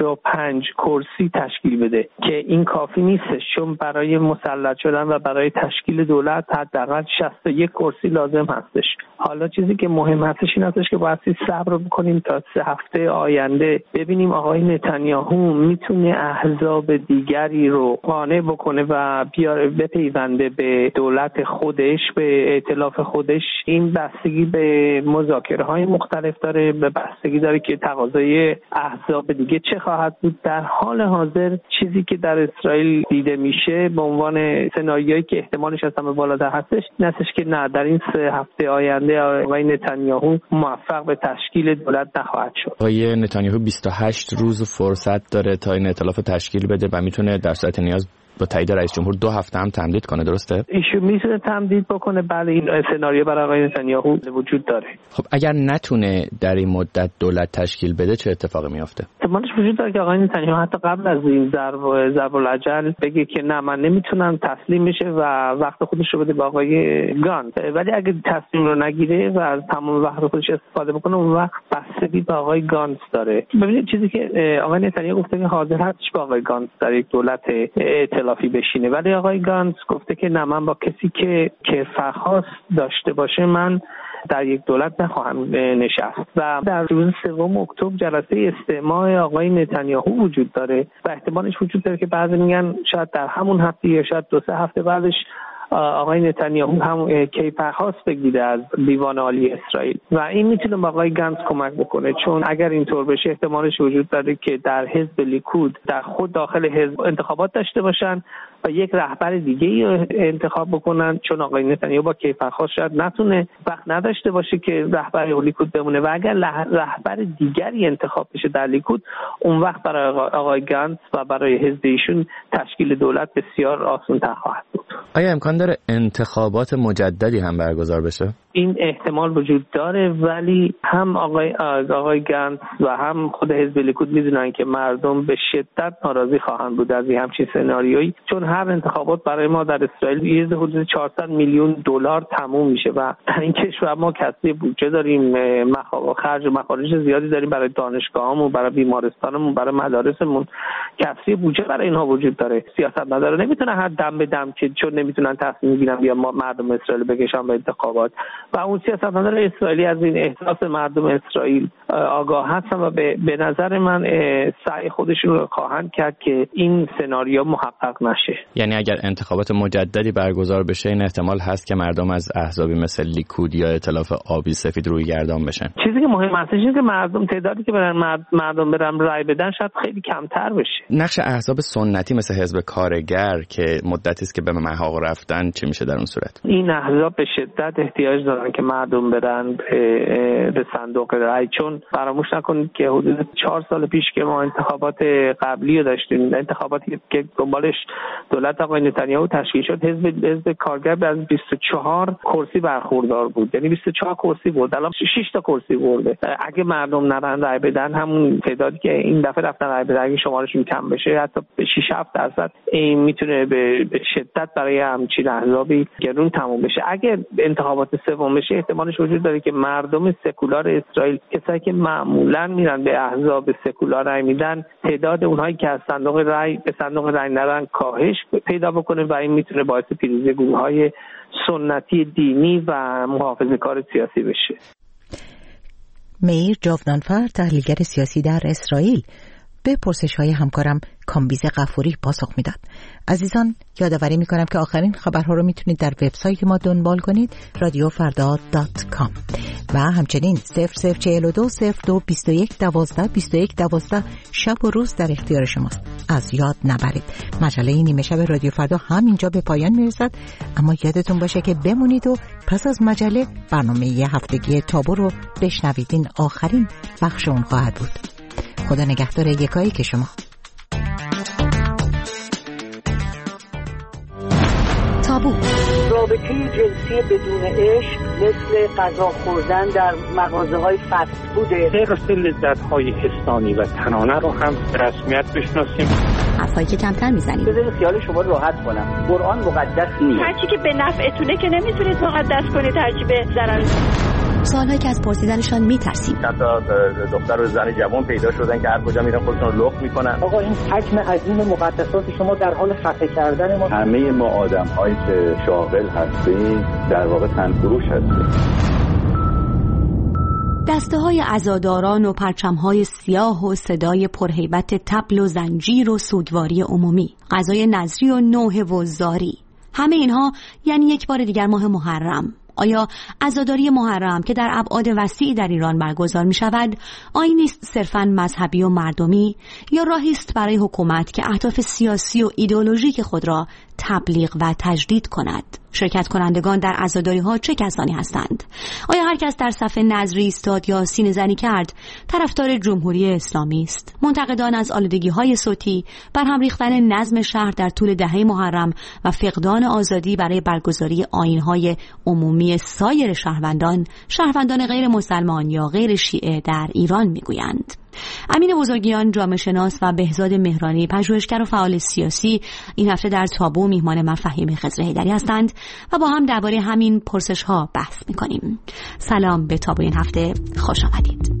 55 کرسی تشکیل بده که این کافی نیستش، چون برای مسلط شدن و برای تشکیل دولت حداقل 61 کرسی لازم هستش. حالا چیزی که مهم هستش این هستش که باید صبر بکنیم تا 3 هفته آینده ببینیم آقای نتانیاهو میتونه احزاب دیگری رو قانع بکنه و بیاره بپیونده به دولت خودش، به ائتلاف خودش. این بستگی به مذاکره‌های مختلف داره، به بستگی داره که تقاضای احزاب دیگه چه خواهد بود. در حال حاضر چیزی که در اسرائیل دیده میشه به عنوان سناریویی که احتمالش از همه بالاتر هستش این هستش که نه، در این 3 هفته آینده آقای نتانیاهو موفق به تشکیل دولت نخواهد شد. آقای نتانیاهو 28 روز فرصت داره تا این ائتلاف تشکیل بده و میتونه در صورت نیاز با تایید رئیس جمهور 2 هفته هم تمدید کنه، درسته؟ ایشون میتونه تمدید بکنه. بله، این سناریو برای آقای نتانیاهو وجود داره. خب اگر نتونه در این مدت دولت تشکیل بده چه اتفاقی میافته؟ احتمالش وجود داره که آقای نتانیاهو حتی قبل از این ضرب العجل بگه که نه، من نمیتونم تسلیم بشه و وقت خودش رو بده به آقای گانت. ولی اگه تصمیم رو نگیره و از تمام وقت خودش استفاده بکنه اون وقت بستگی به آقای گانت داره. ببینید چیزی که آقای نتانیاهو گفته که حاضر هستش با آقای گانت در یک دولت ائتلافی بشینه، ولی آقای گانت گفته که نه، من با کسی که کیفرخواست داشته باشه من در یک دولت نخواهم نشست. و در روز 3 اکتبر جلسه استماع آقای نتانیاهو وجود داره و احتمالش وجود داره که بعضی میگن شاید در همون هفته یا شاید 2-3 هفته بعدش آقای نتانیاهو هم کیفرخواست بگیره از دیوان عالی اسرائیل و این میتونه به آقای گانت کمک بکنه، چون اگر اینطور بشه احتمالش وجود داره که در حزب لیکود در خود داخل حزب انتخابات داشته باشن و یک رهبر دیگه رو انتخاب بکنن، چون آقای نتانیاهو با کیفرخواست شاید نتونه وقت نداشته باشه که رهبر لیکود بمونه و اگر رهبر دیگری انتخاب بشه در لیکود اون وقت برای آقای گانت و برای حزب ایشون تشکیل دولت بسیار آسان‌تر خواهد بود. آیا امکان داره انتخابات مجددی هم برگزار بشه؟ این احتمال وجود داره، ولی هم آقای گانت و هم خود حزب لیکود میدونن که مردم به شدت ناراضی خواهند بود از این همچین سناریویی، چون هر انتخابات برای ما در اسرائیل یه حدود 400 میلیون دلار تموم میشه و در این کشور ما کسری بودجه داریم، خرج مخارج زیادی داریم برای دانشگاهامون، برای بیمارستانمون، برای مدارسمون، کسری بودجه برای اینها وجود داره. سیاستمدارا نمیتونن هر دم به دم که چون نمیتونن تصمیم بگیرن بیا مردم اسرائیل بکشن به انتخابات و اون سیاستمدار اسرائیلی از این احساس مردم اسرائیل آگاه هستن و به نظر من سعی خودشون رو خواهند کرد که این سناریو محقق نشه. یعنی اگر انتخابات مجددی برگزار بشه این احتمال هست که مردم از احزابی مثل لیکود یا ائتلاف آبی سفید روی گردان بشن. چیزی که مهم هستش اینه که مردم تعدادی که مردم برن رای بدن شاید خیلی کمتر بشه. نقش احزاب سنتی مثل حزب کارگر که مدتی است که به محاق رفتن چی میشه در اون صورت؟ این احزاب به شدت احتیاج دارن که مردم برن به صندوق رای، چون فراموش نکنید که حدود 4 سال پیش که ما انتخابات قبلی رو داشتیم، انتخاباتی که دنبالش دولت آقای نتانیاهو تشکیل شد، حزب کارگر از 24 کرسی برخوردار بود، یعنی 24 کرسی برد، الان 6 تا کرسی برده. اگه مردم نرن رای بدن همون تعدادی که این دفعه رفتن رای بدن اگه شمارشون کم بشه حتی به 6-7% این میتونه به شدت برای همچین احزابی گرون تموم بشه. اگه انتخابات سوم تمام بشه احتمالش وجود داره که مردم سکولار اسرائیل، کسایی که معمولا میرن به احزاب سکولار رای میدن، تعداد اونهایی که از صندوق رای به صندوق رای نرن کاهش پیدا بکنه و این میتونه باعث پیروزی گروه‌های سنتی دینی و محافظه‌کار سیاسی بشه. میر جاودانفر، تحلیلگر سیاسی در اسرائیل، به پرسش‌های همکارم کامبیز غفوری پاسخ میداد. عزیزان، یادآوری میکنم که آخرین خبرها رو میتونید در وبسایت ما دنبال کنید، radiofarda.com، و همچنین 0042 02 21 12 21 12 شب و روز در اختیار شماست. از یاد نبرید. مجله نیمه شب رادیو فردا همینجا به پایان میرسد، اما یادتون باشه که بمونید و پس از مجله برنامه هفتگی تابو رو بشنوید. این آخرین بخش اون خواهد بود. خدا نگهدار یکایی که شما. تابو. رابطه جنسی بدون عشق مثل غذا خوردن در مغازه‌های فست فوده. حفظ لذت‌های حسانی و تنانه رو هم به رسمیت بشناسیم. حرفایی که کمتر میزنیم. بذارید خیال شما راحت کنم. قرآن مقدس نیست. هرچی که به نفعتونه که نمیتونید مقدس کنید، هرچی به ضرر. سوالایی که از پرسیدنشان میترسیم. حتی دختر و زن جوان پیدا شدن که هر کجا میرن خودشون رو لخت میکنن. آقا این حجم عظیم مقدسات شما در حال خفه کردن ما. همه ما آدم‌هایی که شاغل هستیم در واقع تنفروش هستیم. دسته‌های عزاداران و پرچم‌های سیاه و صدای پرهیبت طبل و زنجیر و سوگواری عمومی، غذای نظری و نوحه و زاری، همه اینها یعنی یک بار دیگر ماه محرم. آیا عزاداری محرم که در ابعاد وسیعی در ایران برگزار می شود آیینی است صرفاً مذهبی و مردمی، یا راهی است برای حکومت که اهداف سیاسی و ایدئولوژیک خود را تبلیغ و تجدید کند؟ شرکت کنندگان در عزاداری ها چه کسانی هستند؟ آیا هر کس در صف نذری ایستاد یا سینه زنی کرد طرفدار جمهوری اسلامی است؟ منتقدان از آلودگی های صوتی، برهم ریختن نظم شهر در طول دهه محرم و فقدان آزادی برای برگزاری آیین های عمومی سایر شهروندان غیر مسلمان یا غیر شیعه در ایران میگویند. امین بزرگیان، جامعه شناس، و بهزاد مهرانی، پژوهشگر و فعال سیاسی، این هفته در تابو میهمان من فهیم خضر حیدری هستند و با هم درباره همین پرسش ها بحث میکنیم. سلام به تابو این هفته، خوش آمدید.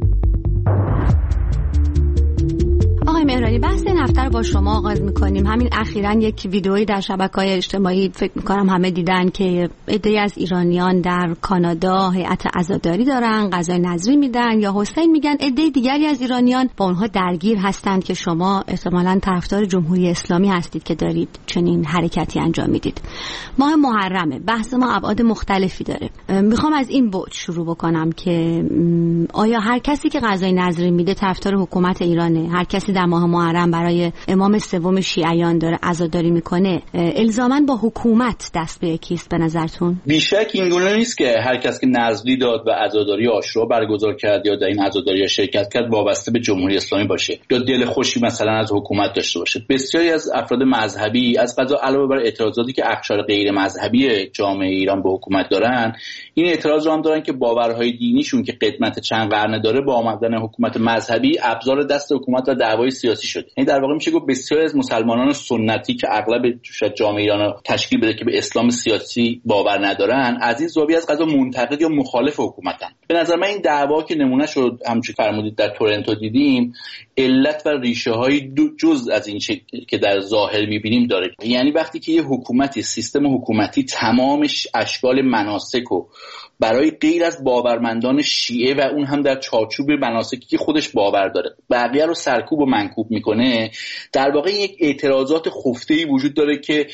آقای مهرانی، بحث این هفته رو با شما آغاز میکنیم. همین اخیراً یک ویدئویی در شبکه‌های اجتماعی فکر میکنم همه دیدن که عده‌ای از ایرانیان در کانادا هیئت عزاداری دارن، غذای نظری میدن یا حسین میگن. عده دیگری از ایرانیان با اونها درگیر هستند که شما احتمالاً طرفدار جمهوری اسلامی هستید که دارید چنین حرکتی انجام میدید. ماه محرمه، بحث ما ابعاد مختلفی داره. میخوام از این بعد شروع بکنم که آیا هر کسی که غذای نظری میده طرفدار حکومت ایرانه؟ هر کسی در ماه محرم برای امام سوم شیعیان داره عزاداری میکنه، الزاماً با حکومت دست به یکیست به نظرتون؟ بیشک این گونه نیست که هر کس که نذری داد و عزاداری عاشورا برگزار کرد یا در این عزاداری شرکت کرد وابسته به جمهوری اسلامی باشه یا دل خوشی مثلا از حکومت داشته باشه. بسیاری از افراد مذهبی از قضا علاوه بر اعتراضاتی که اقشار غیر مذهبی جامعه ایران به حکومت دارن، این اعتراض رو هم دارن که باورهای دینیشون که قدمت چند قرن داره با آمدن حکومت مذهبی ابزار دست حکومت و دعوای سیاسی شده. یعنی در واقع میشه گفت بسیاری از مسلمانان سنتی که اغلب شاید جامعه ایران رو تشکیل بده که به اسلام سیاسی باور ندارن، از این زاویه از قضا منتقد یا مخالف حکومتن. به نظر من این دعوا که نمونه شد همونجوری فرمودید در تورنتو دیدیم، علت و ریشه های جز از این که در ظاهر میبینیم داره. یعنی وقتی که یه حکومتی، سیستم حکومتی تمام اشکال مناسک و برای غیر از باورمندان شیعه و اون هم در چارچوب مناسکی که خودش باور داره بقیه رو سرکوب و منکوب میکنه، در واقع یک اعتراضات خفته‌ای وجود داره که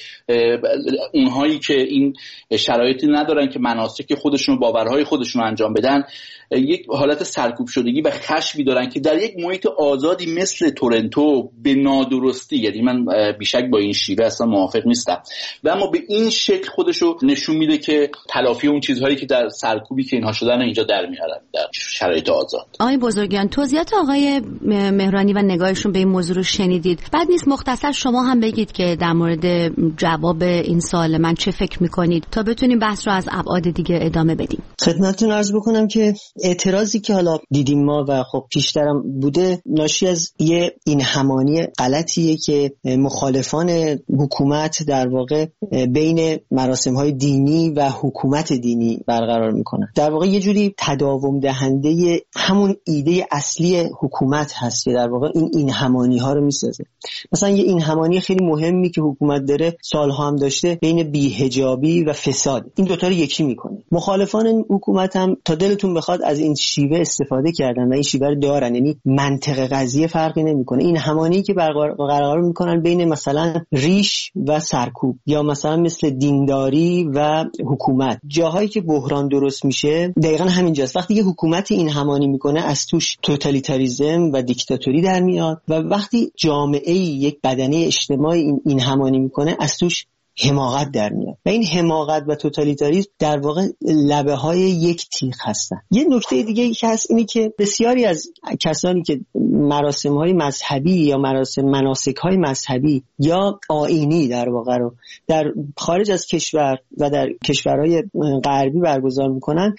اونهایی که این شرایطی ندارن که مناسک خودشون و باورهای خودشون رو انجام بدن، یک حالت سرکوب شدگی و خشمی دارن که در یک محیط آزادی مثل تورنتو به نادرستی، یعنی من بیشک با این شیوه اصلا موافق نیستم، و اما به این شکل خودشو نشون میده که تلافی اون چیزهایی که در سرکوبی که اینها شدن اینجا در میارن در شرایط آزاد. آقای بزرگیان، توضیحات آقای مهرانی و نگاهشون به این موضوع رو شنیدید. بعد نیست مختصر شما هم بگید که در مورد جواب این سوال من چه فکر میکنید تا بتونیم بحث رو از ابعاد دیگه ادامه بدیم. خدمتتون عرض بکنم که اعتراضی که حالا دیدیم ما و خب پیشترم بوده ناشی از این همانی غلطیه که مخالفان حکومت در واقع بین مراسم‌های دینی و حکومت دینی برقرار میکنن. در واقع یه جوری تداوم دهنده همون ایده اصلی حکومت هست که در واقع این همانی‌ها رو میسازه. مثلا یه این همانی خیلی مهمی که حکومت داره سالها هم داشته بین بی‌حجابی و فساد، این دوتا رو یکی میکنه. مخالفان حکومت هم تا دلتون بخواد از این شیوه استفاده کردن و این شیوه رو دارن، یعنی منطق قضیه فرقی نمیکنه. این همانی که برقرار میکنن بین مثلا ریش و سرکوب یا مثلا مثل دینداری و حکومت، جاهایی که بحران درست میشه دقیقاً همینجاست. وقتی یه حکومتی این همانی میکنه از توش توتالیتاریسم و دیکتاتوری در میاد و وقتی جامعه یک بدنه اجتماعی این همانی میکنه از توش حماقت در میاد و این حماقت و توتالیتاریسم در واقع لبه های یک تیغ هستن. یه نکته دیگه که هست اینی که بسیاری از کسانی که مراسم های مذهبی یا مناسک های مذهبی یا آیینی در واقع رو در خارج از کشور و در کشورهای غربی برگزار میکنن،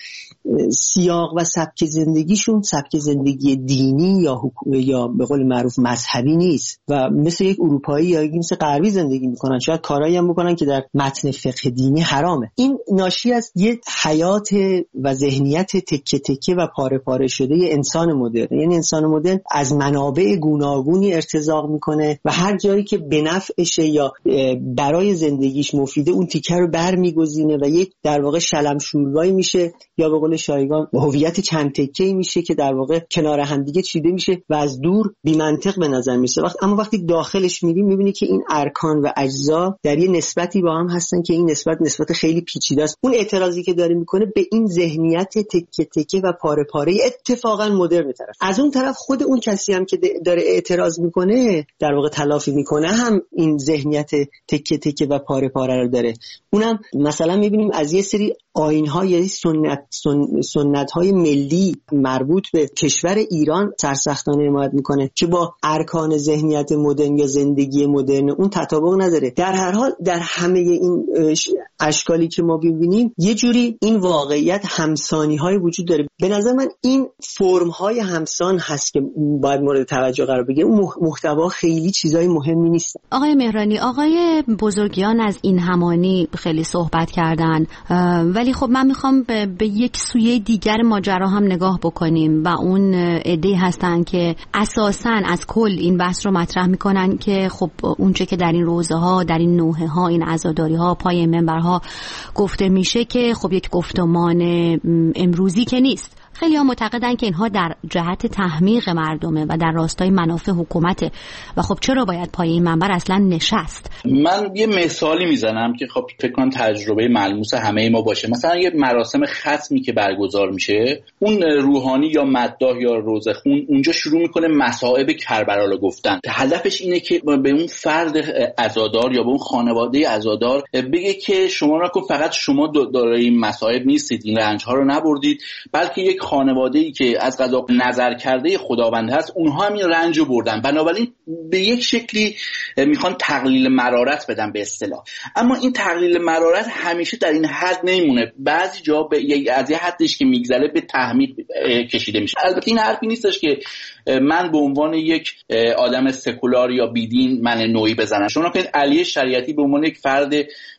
سیاق و سبک زندگیشون سبک زندگی دینی یا به قول معروف مذهبی نیست و مثل یک اروپایی یا مثل غربی زندگی میکنن. شاید کارایی هم بکنن که در متن فقه دینی حرامه. این ناشی از یه حیات و ذهنیت تکه تکه و پاره پاره شده ی انسان مدرن. یعنی انسان مدرن از منابع گوناگونی ارتزاق میکنه و هر جایی که به نفعشه یا برای زندگیش مفیده اون تیکه رو برمیگزینه و یک در واقع شلمشوربایی میشه یا به قول شایگان هویت چند تکه‌ای میشه که در واقع کنار هم دیگه چیده میشه و از دور بی منطق به نظر میسه. اما وقتی داخلش میریم میبینی که این ارکان و اجزا در یه نسبتی با هم هستن که این نسبت خیلی پیچیده است. اون اعتراضی که داره میکنه به این ذهنیت تکه تکه و پاره پاره اتفاقا مدرن طرف. از اون طرف خود اون کسی هم که داره اعتراض میکنه در واقع تلافی میکنه هم این ذهنیت تکه تکه و پاره پاره رو داره. اونم مثلا میبینیم از یه سری آیین‌های یا سنت‌های ملی مربوط به کشور ایران سرسختانه حمایت میکنه که با ارکان ذهنیت مدرن یا زندگی مدرن اون تطابق نداره. در هر حال در همه این اشکالی که ما ببینیم یه جوری این واقعیت همسانی‌های وجود داره. به نظر من این فرم‌های همسان هست که باید مورد توجه قرار بگیره. اون محتوا خیلی چیزای مهمی نیست. آقای مهرانی، آقای بزرگیان از این همانی خیلی صحبت کردن، ولی خب من میخوام به یک سویه دیگر ماجرا هم نگاه بکنیم و اون عده هستن که اساساً از کل این بحث رو مطرح میکنن که خب اونچه که در این روزه ها، در این نوحه ها، این عزاداری ها، پای منبرها گفته میشه که خب یک گفتمان امروزی که نیست. خیلی ها معتقدن که اینها در جهت تحمیق مردمه و در راستای منافع حکومته و خب چرا باید پای این منبر اصلا نشست؟ من یه مثالی میزنم که خب فکر کنم تجربه ملموس همه ما باشه. مثلا یه مراسم ختمی که برگزار میشه، اون روحانی یا مداح یا روزخون اونجا شروع میکنه مصائب کربلا رو گفتن. هدفش اینه که به اون فرد عزادار یا به اون خانواده عزادار بگه که شما نکن فقط شما دارای این مصائب نیستید، این رنج ها رو نبردید، بلکه یک خانواده‌ای که از قضا نظر کرده خداوند هست اونها هم این رنج رو بردن. بنابراین به یک شکلی میخوان تقلیل مرارت بدن به اصطلاح. اما این تقلیل مرارت همیشه در این حد نمیمونه، بعضی جا از یه حدش که میگذره به تحمیق کشیده میشه. البته این حرفی نیستش که من به عنوان یک آدم سکولار یا بیدین من نوعی بزنم. شما که علی شریعتی به عنوان یک فرد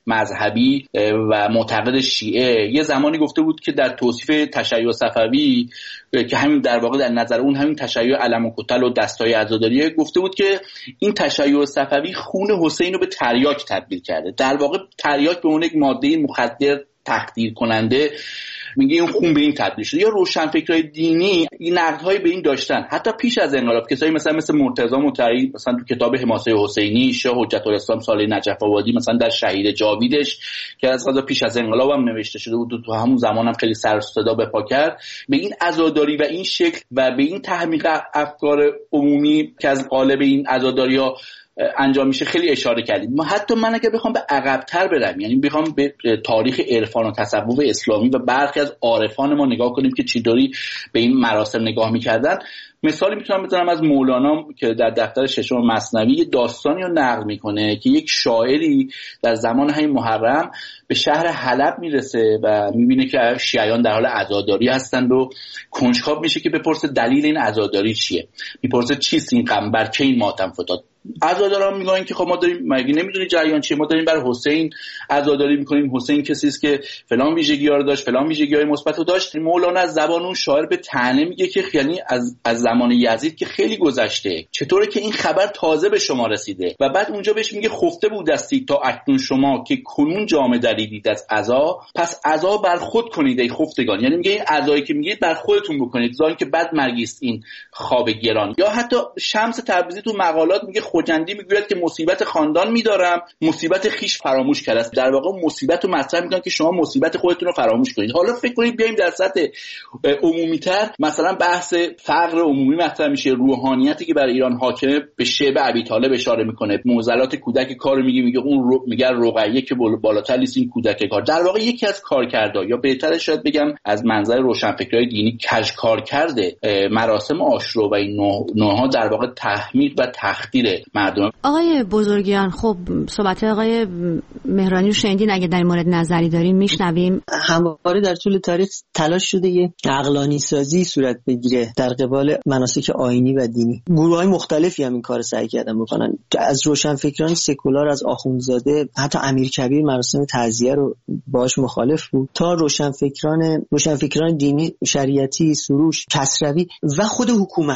مذهبی و معتقد شیعه یه زمانی گفته بود که در توصیف تشیع صفوی که همین در واقع در نظر اون همین تشیع علم و کتل و دستای عزاداریه، گفته بود که این تشیع صفوی خون حسین رو به تریاک تبدیل کرده. در واقع تریاک به اون یک ماده مخدر تخدیر کننده میگه این خون به این تبدیل شده. یا روشنفکرای دینی این نقدهای به این داشتن حتی پیش از انقلاب. کسایی مثل مرتضی مطهری مثلا تو کتاب حماسه حسینی، شاه حجت الاسلام صالح نجف آبادی مثلا در شهید جاویدش که از قضا پیش از انقلاب هم نوشته شده بود، تو همون زمان هم خیلی سر و صدا به پا کرد، به این عزاداری و این شکل و به این تحمیق افکار عمومی که از قالب این عزاداری‌ها انجام میشه خیلی اشاره کردیم. حتی من اگه بخوام به عقب‌تر برم، یعنی بخوام به تاریخ عرفان و تصوف اسلامی و برخی از عارفان ما نگاه کنیم که چطوری به این مراسم نگاه میکردن، مثالی میتونم بزنم از مولانا که در دفتر ششم مثنوی یه داستانی رو نقل میکنه که یک شاعری در زمان همین محرم به شهر حلب میرسه و میبینه که شیعیان در حال عزاداری هستند و کنجکاو میشه که بپرسه دلیل این عزاداری چیه. میپرسه چیست این غم، بر کی این ماتم فتاد؟ عزاداران میگن که خب ما داریم، مگه نمیدونی جریان چیه، ما داریم برای حسین عزاداری میکنیم، حسین کسی است که فلان ویژگی‌ها رو داشت، فلان ویژگی‌های مثبت رو داشت. مولانا از زبان اون شاعر به طعنه میگه که یعنی از زمان یزید که خیلی گذشته، چطوره که این خبر تازه به شما رسیده؟ و بعد اونجا بهش میگه خفته بودستی تا اکنون شما که کنون جامه دریدید از عزا، پس عزا بر خود کنید ای خفتگان. یعنی میگه این عزایی که میگید بر خودتون بکنید، زان که بد مرگیست این خواب گران. یا حتی شمس تبریزی تو مقالات میگه خوجندی میگوید که مصیبت خاندان میدارم، مصیبت خیش فراموش کرده است. در واقع مصیبت رو مطرح میکنن که شما مصیبت خودتون رو فراموش کنید. حالا فکر کنید بیایم در سطح عمومی‌تر، مثلا بحث فقر عمومی مطرح میشه، روحانیتی که برای ایران حاکمه، به شعب ابی طالب اشاره میکنه، معضلات کودک کار میگه اون میگه رقیه که بالاتر نیست این کودک کار. در واقع یکی از کارکردها، یا بهتره شاید بگم از منظر روشنفکرای دینی کج کار کرده مراسم عاشورا و این نوع‌ها در واقع تحمیق و تخدیر مردم. آقای بزرگیان، خب صحبت آقای مهرانی رو شنیدین، اگه در این مورد نظری داریم میشنویم. همواره در طول تاریخ تلاش شده یه عقلانی سازی صورت بگیره در قبال مناسک آیینی و دینی. گروه‌های مختلفی هم این کارو سعی کردن بکنن، از روشنفکران سکولار، از آخوندزاده، حتی امیرکبیر مراسم تعزیه رو باهاش مخالف بود، تا روشنفکران دینی، شریعتی، سروش، کسروی و خود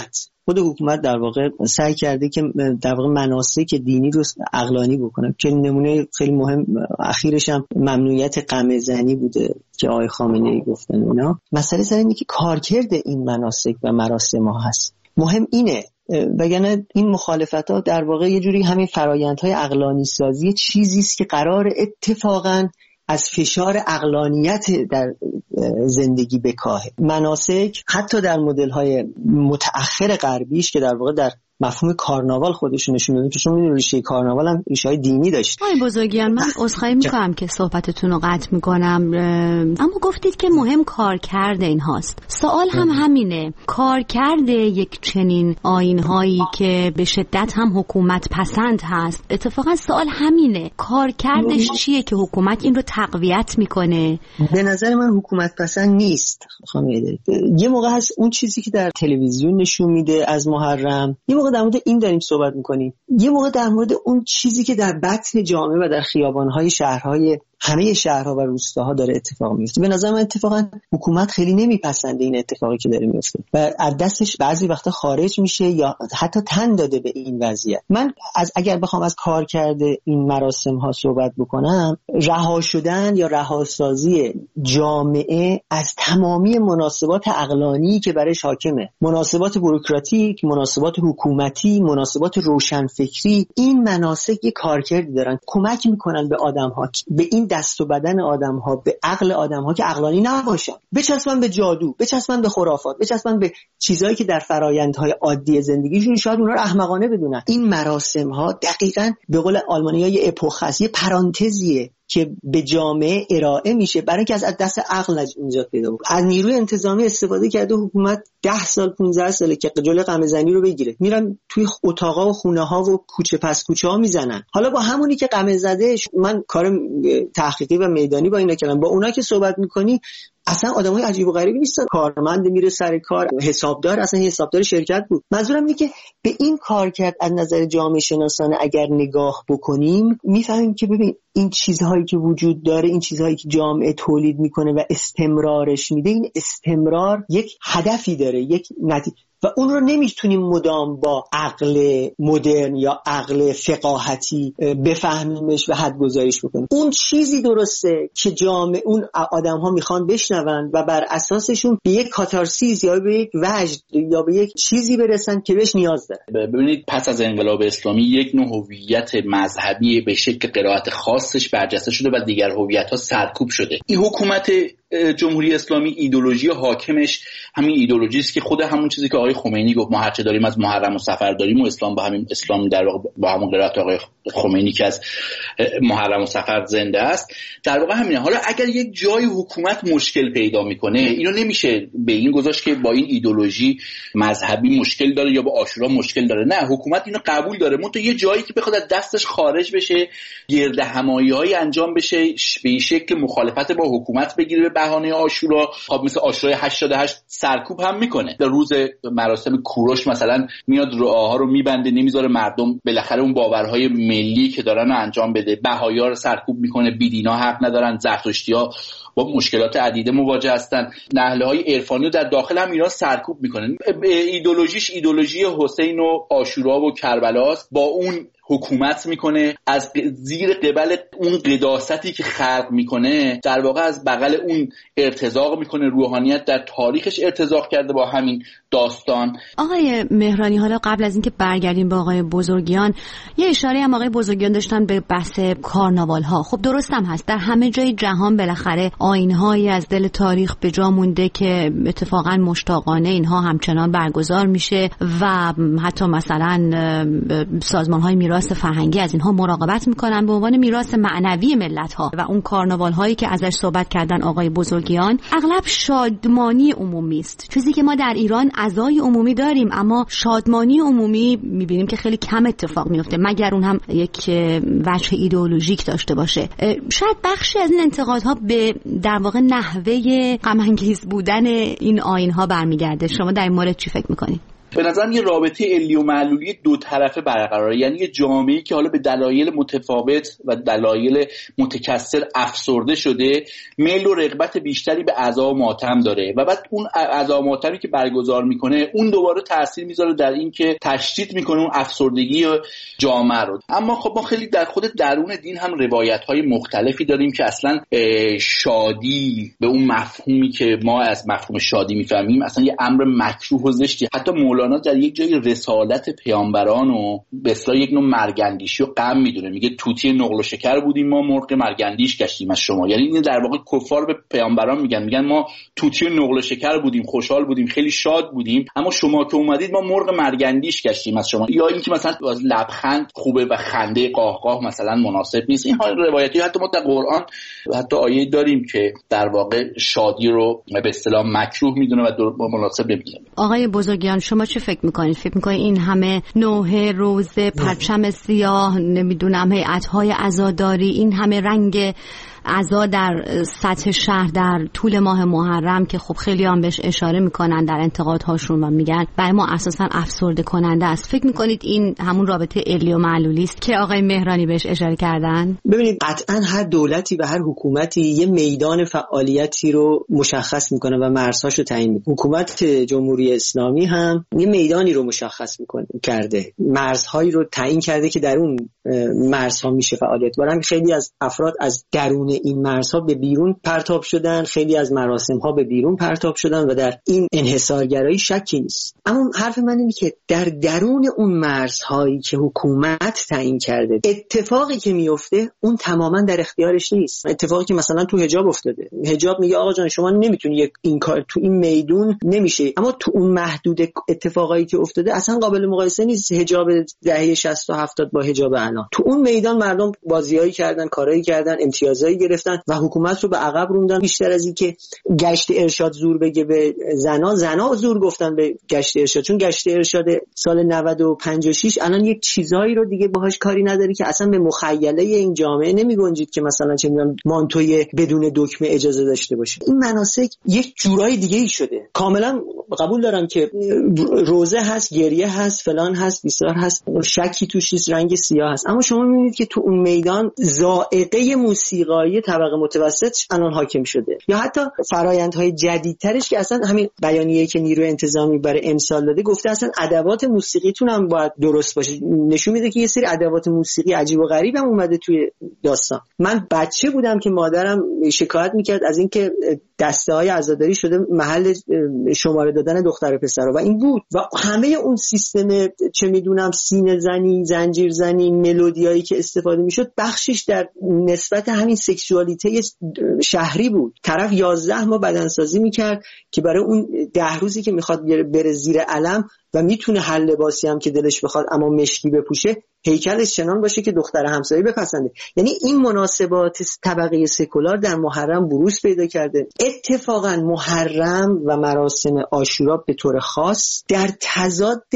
حکومت در واقع سعی کرده که در واقع مناسک دینی رو عقلانی بکنه، که نمونه خیلی مهم اخیرش هم ممنوعیت قمع زنی بوده که آقای خامنه‌ای گفتن. اونا مسئله سر اینه که کارکرد این مناسک و مراسم ها هست. مهم اینه، وگرنه این مخالفت‌ها در واقع یه جوری همین فرایندهای عقلانی سازی چیزی است که قرار اتفاقاً از فشار عقلانیت در زندگی بکاهه. مناسک حتی در مدل‌های متأخر غربیش که در واقع در مفهوم کارناوال خودشون نشون میدن، که شما میدونید ریشه کارناوال هم ریشه‌های دینی داشت. آقای بزرگیان، من عذرخواهی میکنم که صحبتتون رو قطع میکنم، اما گفتید که مهم کارکرد این هاست. سوال هم همینه، کارکرد یک چنین آیین‌هایی که به شدت هم حکومت پسند هست، اتفاقا سوال همینه، کارکردش چیه که حکومت این رو تقویت میکنه؟ به نظر من حکومت پسند نیست خانم ادری. یه موقع هست اون چیزی که در تلویزیون نشون میده از محرم، یه موقع در مورد این داریم صحبت میکنیم، یه موقع در مورد اون چیزی که در بطن جامعه و در خیابان‌های شهرهای همه شهرها و روستاها داره اتفاق میفته. به نظر من اتفاقا حکومت خیلی نمیپسنده این اتفاقی که داره میفته و از دستش بعضی وقتا خارج میشه یا حتی تن داده به این وضعیت. من اگر بخوام از کار کرده این مراسم ها صحبت بکنم، رها شدن یا رهاسازی جامعه از تمامی مناسبات عقلانی که برایش حاکمه، مناسبات بوروکراتیک، مناسبات حکومتی، مناسبات روشنفکری، این مناسک یک کارکردی دارن، کمک میکنن به آدم‌ها، به این دست و بدن آدم‌ها، به عقل آدم‌ها که عقلانی نباشن، بچسبن به جادو، بچسبن به خرافات، بچسبن به چیزایی که در فرآیندهای عادی زندگیشون شاید اونها رو احمقانه بدونن. این مراسم‌ها دقیقاً به قول آلمانی‌ها یه اپوخ هست، یه پرانتزیه که به جامعه ارائه میشه برای اینکه از دست عقل نجات پیدا کنه. از نیروی انتظامی استفاده کرده حکومت 10 سال 15 ساله که جلوی قمع‌زنی رو بگیره، میرن توی اتاقا و خونه‌ها و کوچه پس کوچه‌ها میزنن. حالا با همونی که قمع زده، من کار تحقیقی و میدانی با اینا کردم، با اونا که صحبت میکنی اصلا آدمای عجیب و غریبی نیستن. کارمند میره سر کار، حسابدار، اصلا حسابدار شرکت بود. منظورم اینه که به این کار کرد از نظر جامعه شناسانه اگر نگاه بکنیم میفهمیم که ببین این چیزهایی که وجود داره، این چیزهایی که جامعه تولید میکنه و استمرارش میده، این استمرار یک هدفی داره، یک نتیجه، و اون رو نمیتونیم مدام با عقل مدرن یا عقل فقاهتی بفهمیمش و حد گذاریش بکنیم. اون چیزی درسته که جامعه، اون آدم ها میخوان بشنون و بر اساسشون به یک کاتارسیس یا به یک وجد یا به یک چیزی برسن که بهش نیاز داره. ببینید پس از انقلاب اسلامی یک نوع هویت مذهبی به شکل قرائت خاصش برجسته شده و دیگر هویت‌ها سرکوب شده. این حکومت جمهوری اسلامی ایدئولوژی حاکمش همین ایدئولوژی است که خود همون چیزی که آقای خمینی گفت، ما هرچه داریم از محرم و صفر داریم و اسلام با همین اسلام در واقع با همون قرائت آقای خمینی که از محرم و صفر زنده است، در واقع همینه. حالا اگر یک جای حکومت مشکل پیدا میکنه، اینو نمیشه به این گذاشت که با این ایدئولوژی مذهبی مشکل داره یا با عاشورا مشکل داره. نه، حکومت اینو قبول داره، منتها یه جایی که بخواد از دستش خارج بشه، گرد همایی‌هایی انجام بشه به این شکل مخالفت با حکومت بگیره به بهانه عاشورا، خب مثل عاشورای 88 سرکوب هم میکنه. در روز مراسم کوروش مثلا میاد راه‌ها رو میبنده، نمیذاره مردم بالاخره اون باورهای ملی که دارن رو انجام بده. بهائی‌ها رو سرکوب میکنه، بیدینا حق ندارن، زرتشتی‌ها با مشکلات عدیده مواجه هستن، نهله‌های عرفانی رو در داخل هم ایران سرکوب میکنن. ایدئولوژیش ایدئولوژی حسین و عاشورا و کربلاست، با اون حکومت میکنه، از زیر قبل اون قداستی که خلق میکنه در واقع از بغل اون ارتزاق میکنه. روحانیت در تاریخش ارتزاق کرده با همین داستان. آقای مهرانی، حالا قبل از اینکه برگردیم با آقای بزرگیان، یه اشاره هم آقای بزرگیان داشتن به بحث کارناوال ها. خب درست هم هست، در همه جای جهان بالاخره آیین‌هایی از دل تاریخ به جا مونده که اتفاقا مشتاقانه اینها همچنان برگزار میشه و حتی مثلا سازمان‌های میراث فرهنگی از اینها مراقبت میکنن به عنوان میراث معنوی ملت‌ها. و اون کارناوال‌هایی که ازش صحبت کردن آقای بزرگیان اغلب شادمانی عمومی است، چیزی که ما در ایران عزای عمومی داریم، اما شادمانی عمومی میبینیم که خیلی کم اتفاق میفته، مگر اون هم یک وجه ایدئولوژیک داشته باشه. شاید بخشی از این انتقادها به در واقع نحوه غم انگیز بودن این آیین‌ها برمیگرده. شما در این مورد چی فکر میکنید؟ به نظرم یه رابطه علی و معلولی دو طرفه برقراره، یعنی یه جامعه‌ای که حالا به دلایل متفاوت و دلایل متکثر افسرده شده، میل و رغبت بیشتری به عزا و ماتم داره و بعد اون عزا و ماتمی که برگزار میکنه اون دوباره تاثیر میذاره در این که تشدید میکنه اون افسردگی جامعه رو. اما خب ما خیلی در خود درون دین هم روایت‌های مختلفی داریم که اصلا شادی به اون مفهومی که ما از مفهوم شادی میفهمیم اصلا یه امر مکروه و زشتی. حتی مولانا در یک جای رسالت پیامبران و به اصطلاح یک نوع مرگندیشی و غم میدونه، میگه طوطی نقل و شکر بودیم ما مرغ مرگندیش گشتیم از شما. یعنی این در واقع کفار به پیامبران میگن ما طوطی نقل و شکر بودیم، خوشحال بودیم، خیلی شاد بودیم، اما شما که اومدید ما مرغ مرگندیش گشتیم از شما. یا اینکه مثلا لبخند خوبه و خنده قاهقاه مثلا مناسب نیست. این روایتی حتی ما در قرآن حتی آیه داریم که در واقع شادی رو به اصطلاح مکروه میدونه و مناسب نمیدونه. آقای بزرگیان، شما چه فکر میکنید؟ فکر میکنید این همه نوحه، روزه، پرچم سیاه، نمیدونم هیئت‌های عزاداری، این همه رنگ عزا در سطح شهر در طول ماه محرم که خب خیلی هم بهش اشاره میکنن در انتقادهاشون و میگن برای ما اساسا افسرده کننده است، فکر میکنید این همون رابطه علی و معلولی است که آقای مهرانی بهش اشاره کردن؟ ببینید، قطعا هر دولتی و هر حکومتی یه میدان فعالیتی رو مشخص میکنه و مرزهاش رو تعیین میکنه. حکومت جمهوری اسلامی هم یه میدانی رو مشخص کرده، مرزهایی رو تعیین کرده که در اون مرزها میشه فعالیت. برای خیلی از افراد از درون این مرزها به بیرون پرتاب شدن، خیلی از مراسم‌ها به بیرون پرتاب شدن و در این انحصارگرایی شکی نیست. اما حرف من اینه که در درون اون مرزهایی که حکومت تعیین کرده اتفاقی که میفته اون تماما در اختیارش نیست. اتفاقی که مثلا تو حجاب افتاده، حجاب میگه آقا جان شما نمیتونی این کار تو این میدون نمیشه، اما تو اون محدود اتفاقایی که افتاده اصلا قابل مقایسه نیست حجاب دهه 60 و 70 با حجاب الان. تو اون میدان مردم بازیایی کردن، کارایی کردن، امتیازایی گرفتن و حکومت رو به عقب روندن. بیشتر از این که گشت ارشاد زور بگه به زنا زور گفتن به گشت ارشاد، چون گشت ارشاد سال 95 و 6 الان یک چیزایی رو دیگه باهاش کاری نداری که اصلا به مخیله این جامعه نمیگنجید که مثلا چه میدونم مانتوی بدون دکمه اجازه داشته باشه. این مناسک یک جورای دیگه ای شده. کاملا قبول دارم که روزه هست، گریه هست، فلان هست، بیسار هست، شکی توش نیست، رنگ سیاه هست، اما شما میبینید که تو اون میدان ذائقه موسیقایی طبقه متوسط الان حاکم شده. یا حتی فرآیندهای جدیدترش که اصلا همین بیانیه‌ای که نیروی انتظامی برای امسال داده گفته اصلا ادوات موسیقیتون هم باید درست باشه. نشون میده که یه سری ادوات موسیقی عجیب و غریب هم اومده توی داستان. من بچه بودم که مادرم شکایت میکرد از اینکه دسته‌های عزاداری شده محل شماره دادن دختر و پسر و این بود و همه اون سیستم چه میدونم سینه زنی، زنجیر زنی، ملودیایی که استفاده میشد بخشش در نسبت همین ویژوالیته شهری بود. طرف 11 ماه بدنسازی میکرد که برای اون 10 روزی که میخواد بره زیر علم و میتونه هر لباسی هم که دلش بخواد اما مشکی بپوشه، هیکلش چنان باشه که دختر همسایه بپسنده. یعنی این مناسبات طبقه سکولار در محرم بروز پیدا کرده. اتفاقا محرم و مراسم عاشورا به طور خاص در تضاد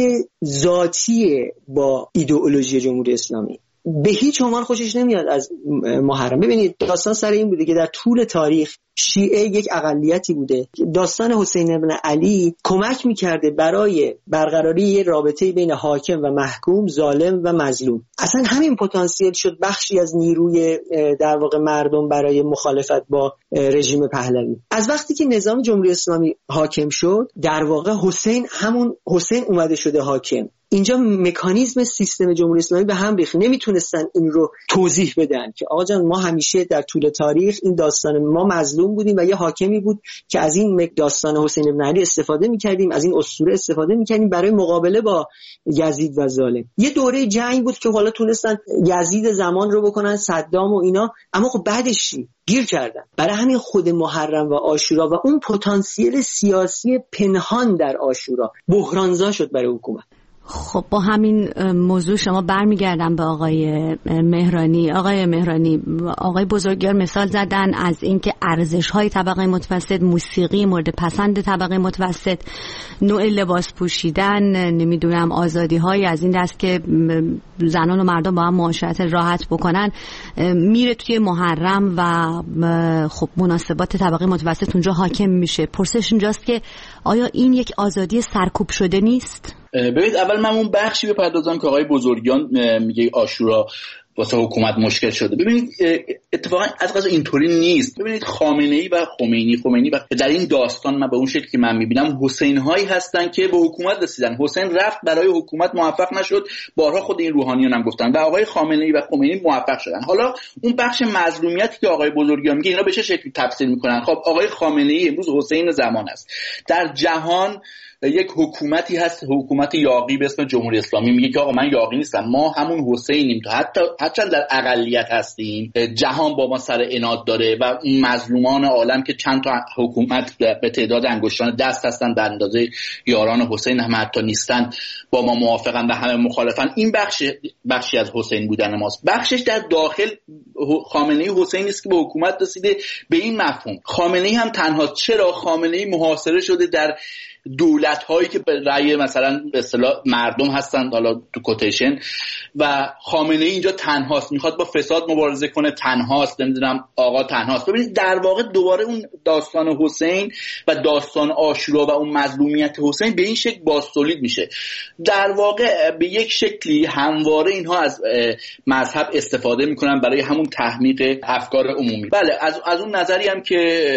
ذاتی با ایدئولوژی جمهوری اسلامی. به هیچ عنوان خوشش نمیاد از محرم. ببینید داستان سر این بوده که در طول تاریخ شیعه یک اقلیتی بوده. داستان حسین بن علی کمک میکرده برای برقراری یه رابطه بین حاکم و محکوم، ظالم و مظلوم. اصلا همین پتانسیل شد بخشی از نیروی در واقع مردم برای مخالفت با رژیم پهلوی. از وقتی که نظام جمهوری اسلامی حاکم شد، در واقع همون حسین اومده شده حاکم. اینجا مکانیزم سیستم جمهوری اسلامی به هم ریخت. نمیتونستن این رو توضیح بدن که آقا جان ما همیشه در طول تاریخ این داستان ما مظلوم بودیم و یه حاکمی بود که از این داستان حسین بن علی استفاده میکردیم، از این اسطوره استفاده میکردیم برای مقابله با یزید و ظالم. یه دوره جنگ بود که حالا تونستن یزید زمان رو بکنن، صدام و اینا، اما خب بعدش گیر کردن. برای همین خود محرم و عاشورا و اون پتانسیل سیاسی پنهان در عاشورا بحرانزا شد برای حکومت. خب با همین موضوع شما برمیگردم به آقای مهرانی. آقای بزرگیار مثال زدن از اینکه ارزش‌های طبقه متوسط، موسیقی مورد پسند طبقه متوسط، نوع لباس پوشیدن، نمیدونم آزادی‌های از این دست که زنان و مردم با هم معاشرت راحت بکنن، میره توی محرم و خب مناسبات طبقه متوسط اونجا حاکم میشه. پرسش اینجاست که آیا این یک آزادی سرکوب شده نیست؟ ببینید اول من اون بخشی بپردازم که آقای بزرگیان میگه عاشورا واسه حکومت مشکل شده. ببینید اتفاقا از قضا اینطوری نیست. ببینید خامنه‌ای و خمینی و در این داستان من به اون شکلی که من میبینم حسین هایی هستن که به حکومت رسیدن. حسین رفت برای حکومت موفق نشد، بارها خود این روحانیون هم گفتن، و آقای خامنه‌ای و خمینی موفق شدن. حالا اون بخش مظلومیتی که آقای بزرگیان میگه اینا به چه شکلی تفسیر میکنن؟ خب آقای خامنه‌ای امروز حسین زمان است. در جهان یک حکومتی هست، حکومت یاغی به اسم جمهوری اسلامی، میگه که آقا من یاغی نیستم، ما همون حسینیم، حتی در اقلیت هستیم، جهان با ما سر عناد داره و مظلومان عالم که چند تا حکومت به تعداد انگشتان دست هستن به اندازه یاران حسین هم حتی نیستن، با ما موافقن و همه مخالفن. این بخشی از حسین بودن ماست. بخشش در داخل خامنه‌ای حسینی است که به حکومت رسیده به این مفهوم. خامنه‌ای هم تنها. چرا خامنه‌ای محاصره شده در دولت هایی که به رأی مثلا به اصطلاح مردم هستند، حالا تو کوتیشن، و خامنه ای اینجا تنهاست، میخواد با فساد مبارزه کنه، تنهاست، نمیدونم آقا تنهاست. ببینید در واقع دوباره اون داستان حسین و داستان عاشورا و اون مظلومیت حسین به این شکل بازتولید میشه. در واقع به یک شکلی همواره اینها از مذهب استفاده میکنن برای همون تحمیق افکار عمومی. بله از اون نظری هم که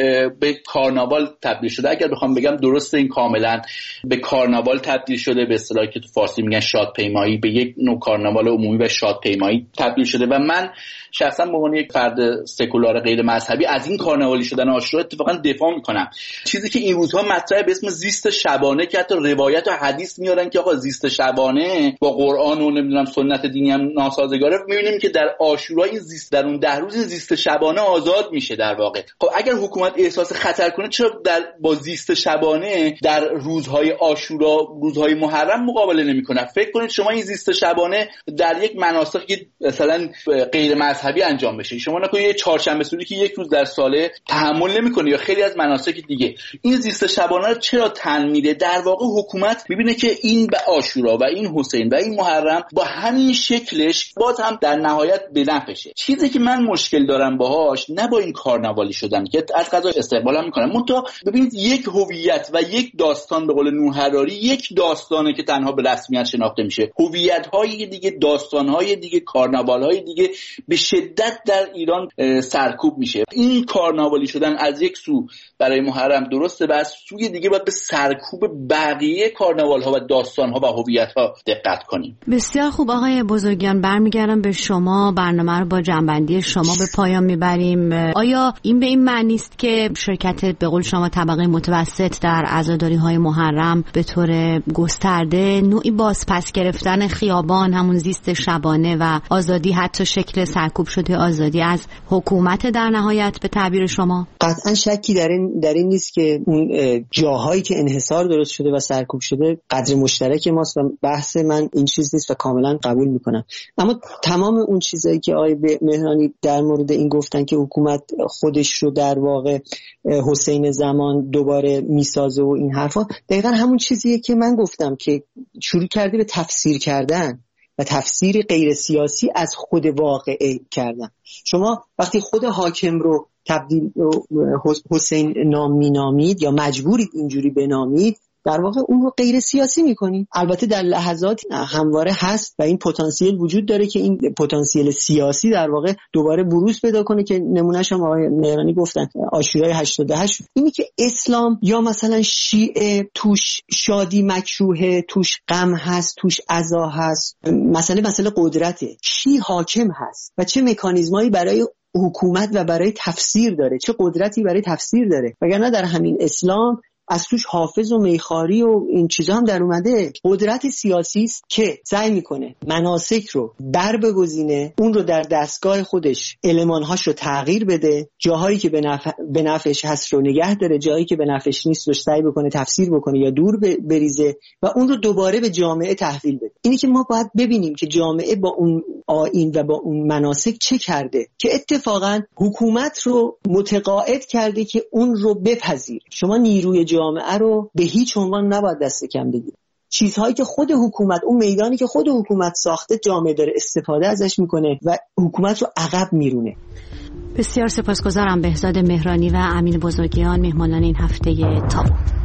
به کارناوال تبدیل شده، اگر بخوام بگم درسته، این کاملا به کارناوال تبدیل شده، به اصطلاحی که تو فارسی میگن شادپیمایی، به یک نوع کارناوال عمومی و شادپیمایی تبدیل شده. و من شخصا به عنوان یک فرد سکولار غیر مذهبی از این کارناوالی شدن عاشورا اتفاقا دفاع میکنم. چیزی که این روزها مطرحه به اسم زیست شبانه که حتی روایت و حدیث میارن که آقا زیست شبانه با قرآن و نمیدونم سنت دینی هم ناسازگاره، میبینیم که در عاشورا این زیست، در اون 10 روز زیست شبانه آزاد میشه. در واقع خب اگر حکومت احساس خطر کنه، چرا با زیست شبانه در روزهای عاشورا، روزهای محرم مقابله نمیکنه؟ فکر کنید شما این زیست شبانه در یک مناسکی مثلا غیر مذهبی انجام بشه، شما نکنید یه چهارشنبه سوری که یک روز در ساله تحمل نمیکنه، یا خیلی از مناسک دیگه، این زیست شبانه رو چرا تن میده؟ در واقع حکومت میبینه که این به عاشورا و این حسین و این محرم با همین شکلش باز هم در نهایت به نفعشه. چیزی که من مشکل دارم باهاش نه با این کارناوالی شدن که از قضا استقبالم میکنم، منتها ببینید یک هویت و یک داستان، به قول نوح حراری، یک داستانه که تنها به رسمیت شناخته میشه. هویت‌های دیگه، داستان‌های دیگه، کارناوال‌های دیگه به شدت در ایران سرکوب میشه. این کارناوالی شدن از یک سو برای محرم درسته و از سوی دیگه باید به سرکوب بقیه کارناوال‌ها و داستان‌ها و هویت‌ها دقت کنیم. بسیار خوب آقای بزرگیان، برمیگردم به شما. برنامه رو با جنبندی شما به پایان میبریم. آیا این به این معنی است که شرکت به قول شما طبقه متوسط در عزاداری روزهای محرم به طور گسترده نوعی بازپس گرفتن خیابان، همون زیست شبانه و آزادی، حتی شکل سرکوب شده آزادی از حکومت در نهایت به تعبیر شما؟ قطعا شکی در این نیست که اون جاهایی که انحصار درست شده و سرکوب شده قدر مشترک ماست و بحث من این چیز نیست و کاملا قبول میکنم. اما تمام اون چیزایی که آقای مهرانی در مورد این گفتن که حکومت خودش رو در واقع حسین زمان دوباره میسازه و این حرفا، دقیقا همون چیزیه که من گفتم که شروع کرده به تفسیر کردن و تفسیر غیر سیاسی از خود واقعه کردن. شما وقتی خود حاکم رو تبدیل حسین نام مینامید یا مجبورید اینجوری بنامید، در واقع اون رو غیر سیاسی میکنید. البته در لحظاتی همواره هست و این پتانسیل وجود داره که این پتانسیل سیاسی در واقع دوباره بروز پیدا کنه که نمونهش هم آقای مهرانی گفتن عاشورای 88. اینی که اسلام یا مثلا شیعه توش شادی مکروهه، توش غم هست، توش عزا هست، مسئله قدرته، کی حاکم هست و چه مکانیزمایی برای حکومت و برای تفسیر داره، چه قدرتی برای تفسیر داره. وگرنه در همین اسلام از توش حافظ و میخاری و این چیزا هم در اومده. قدرت سیاسی است که سعی میکنه مناسک رو بر بگزینه، اون رو در دستگاه خودش المانهاش رو تغییر بده، جاهایی که به نفعش هست رو نگه داره، جایی که به نفعش نیست رو سعی بکنه تفسیر بکنه یا دور بریزه و اون رو دوباره به جامعه تحویل بده. اینی که ما باید ببینیم که جامعه با اون آیین و با اون مناسک چه کرده که اتفاقا حکومت رو متقاعد کرده که اون رو بپذیر. شما نیروی جامعه رو به هیچ عنوان نباید دست کم بگیرید. چیزهایی که خود حکومت، اون میدانی که خود حکومت ساخته، جامعه داره استفاده ازش میکنه و حکومت رو عقب میرونه. بسیار سپاسگزارم بهزاد مهرانی و امین بزرگیان، مهمانان این هفته تابو.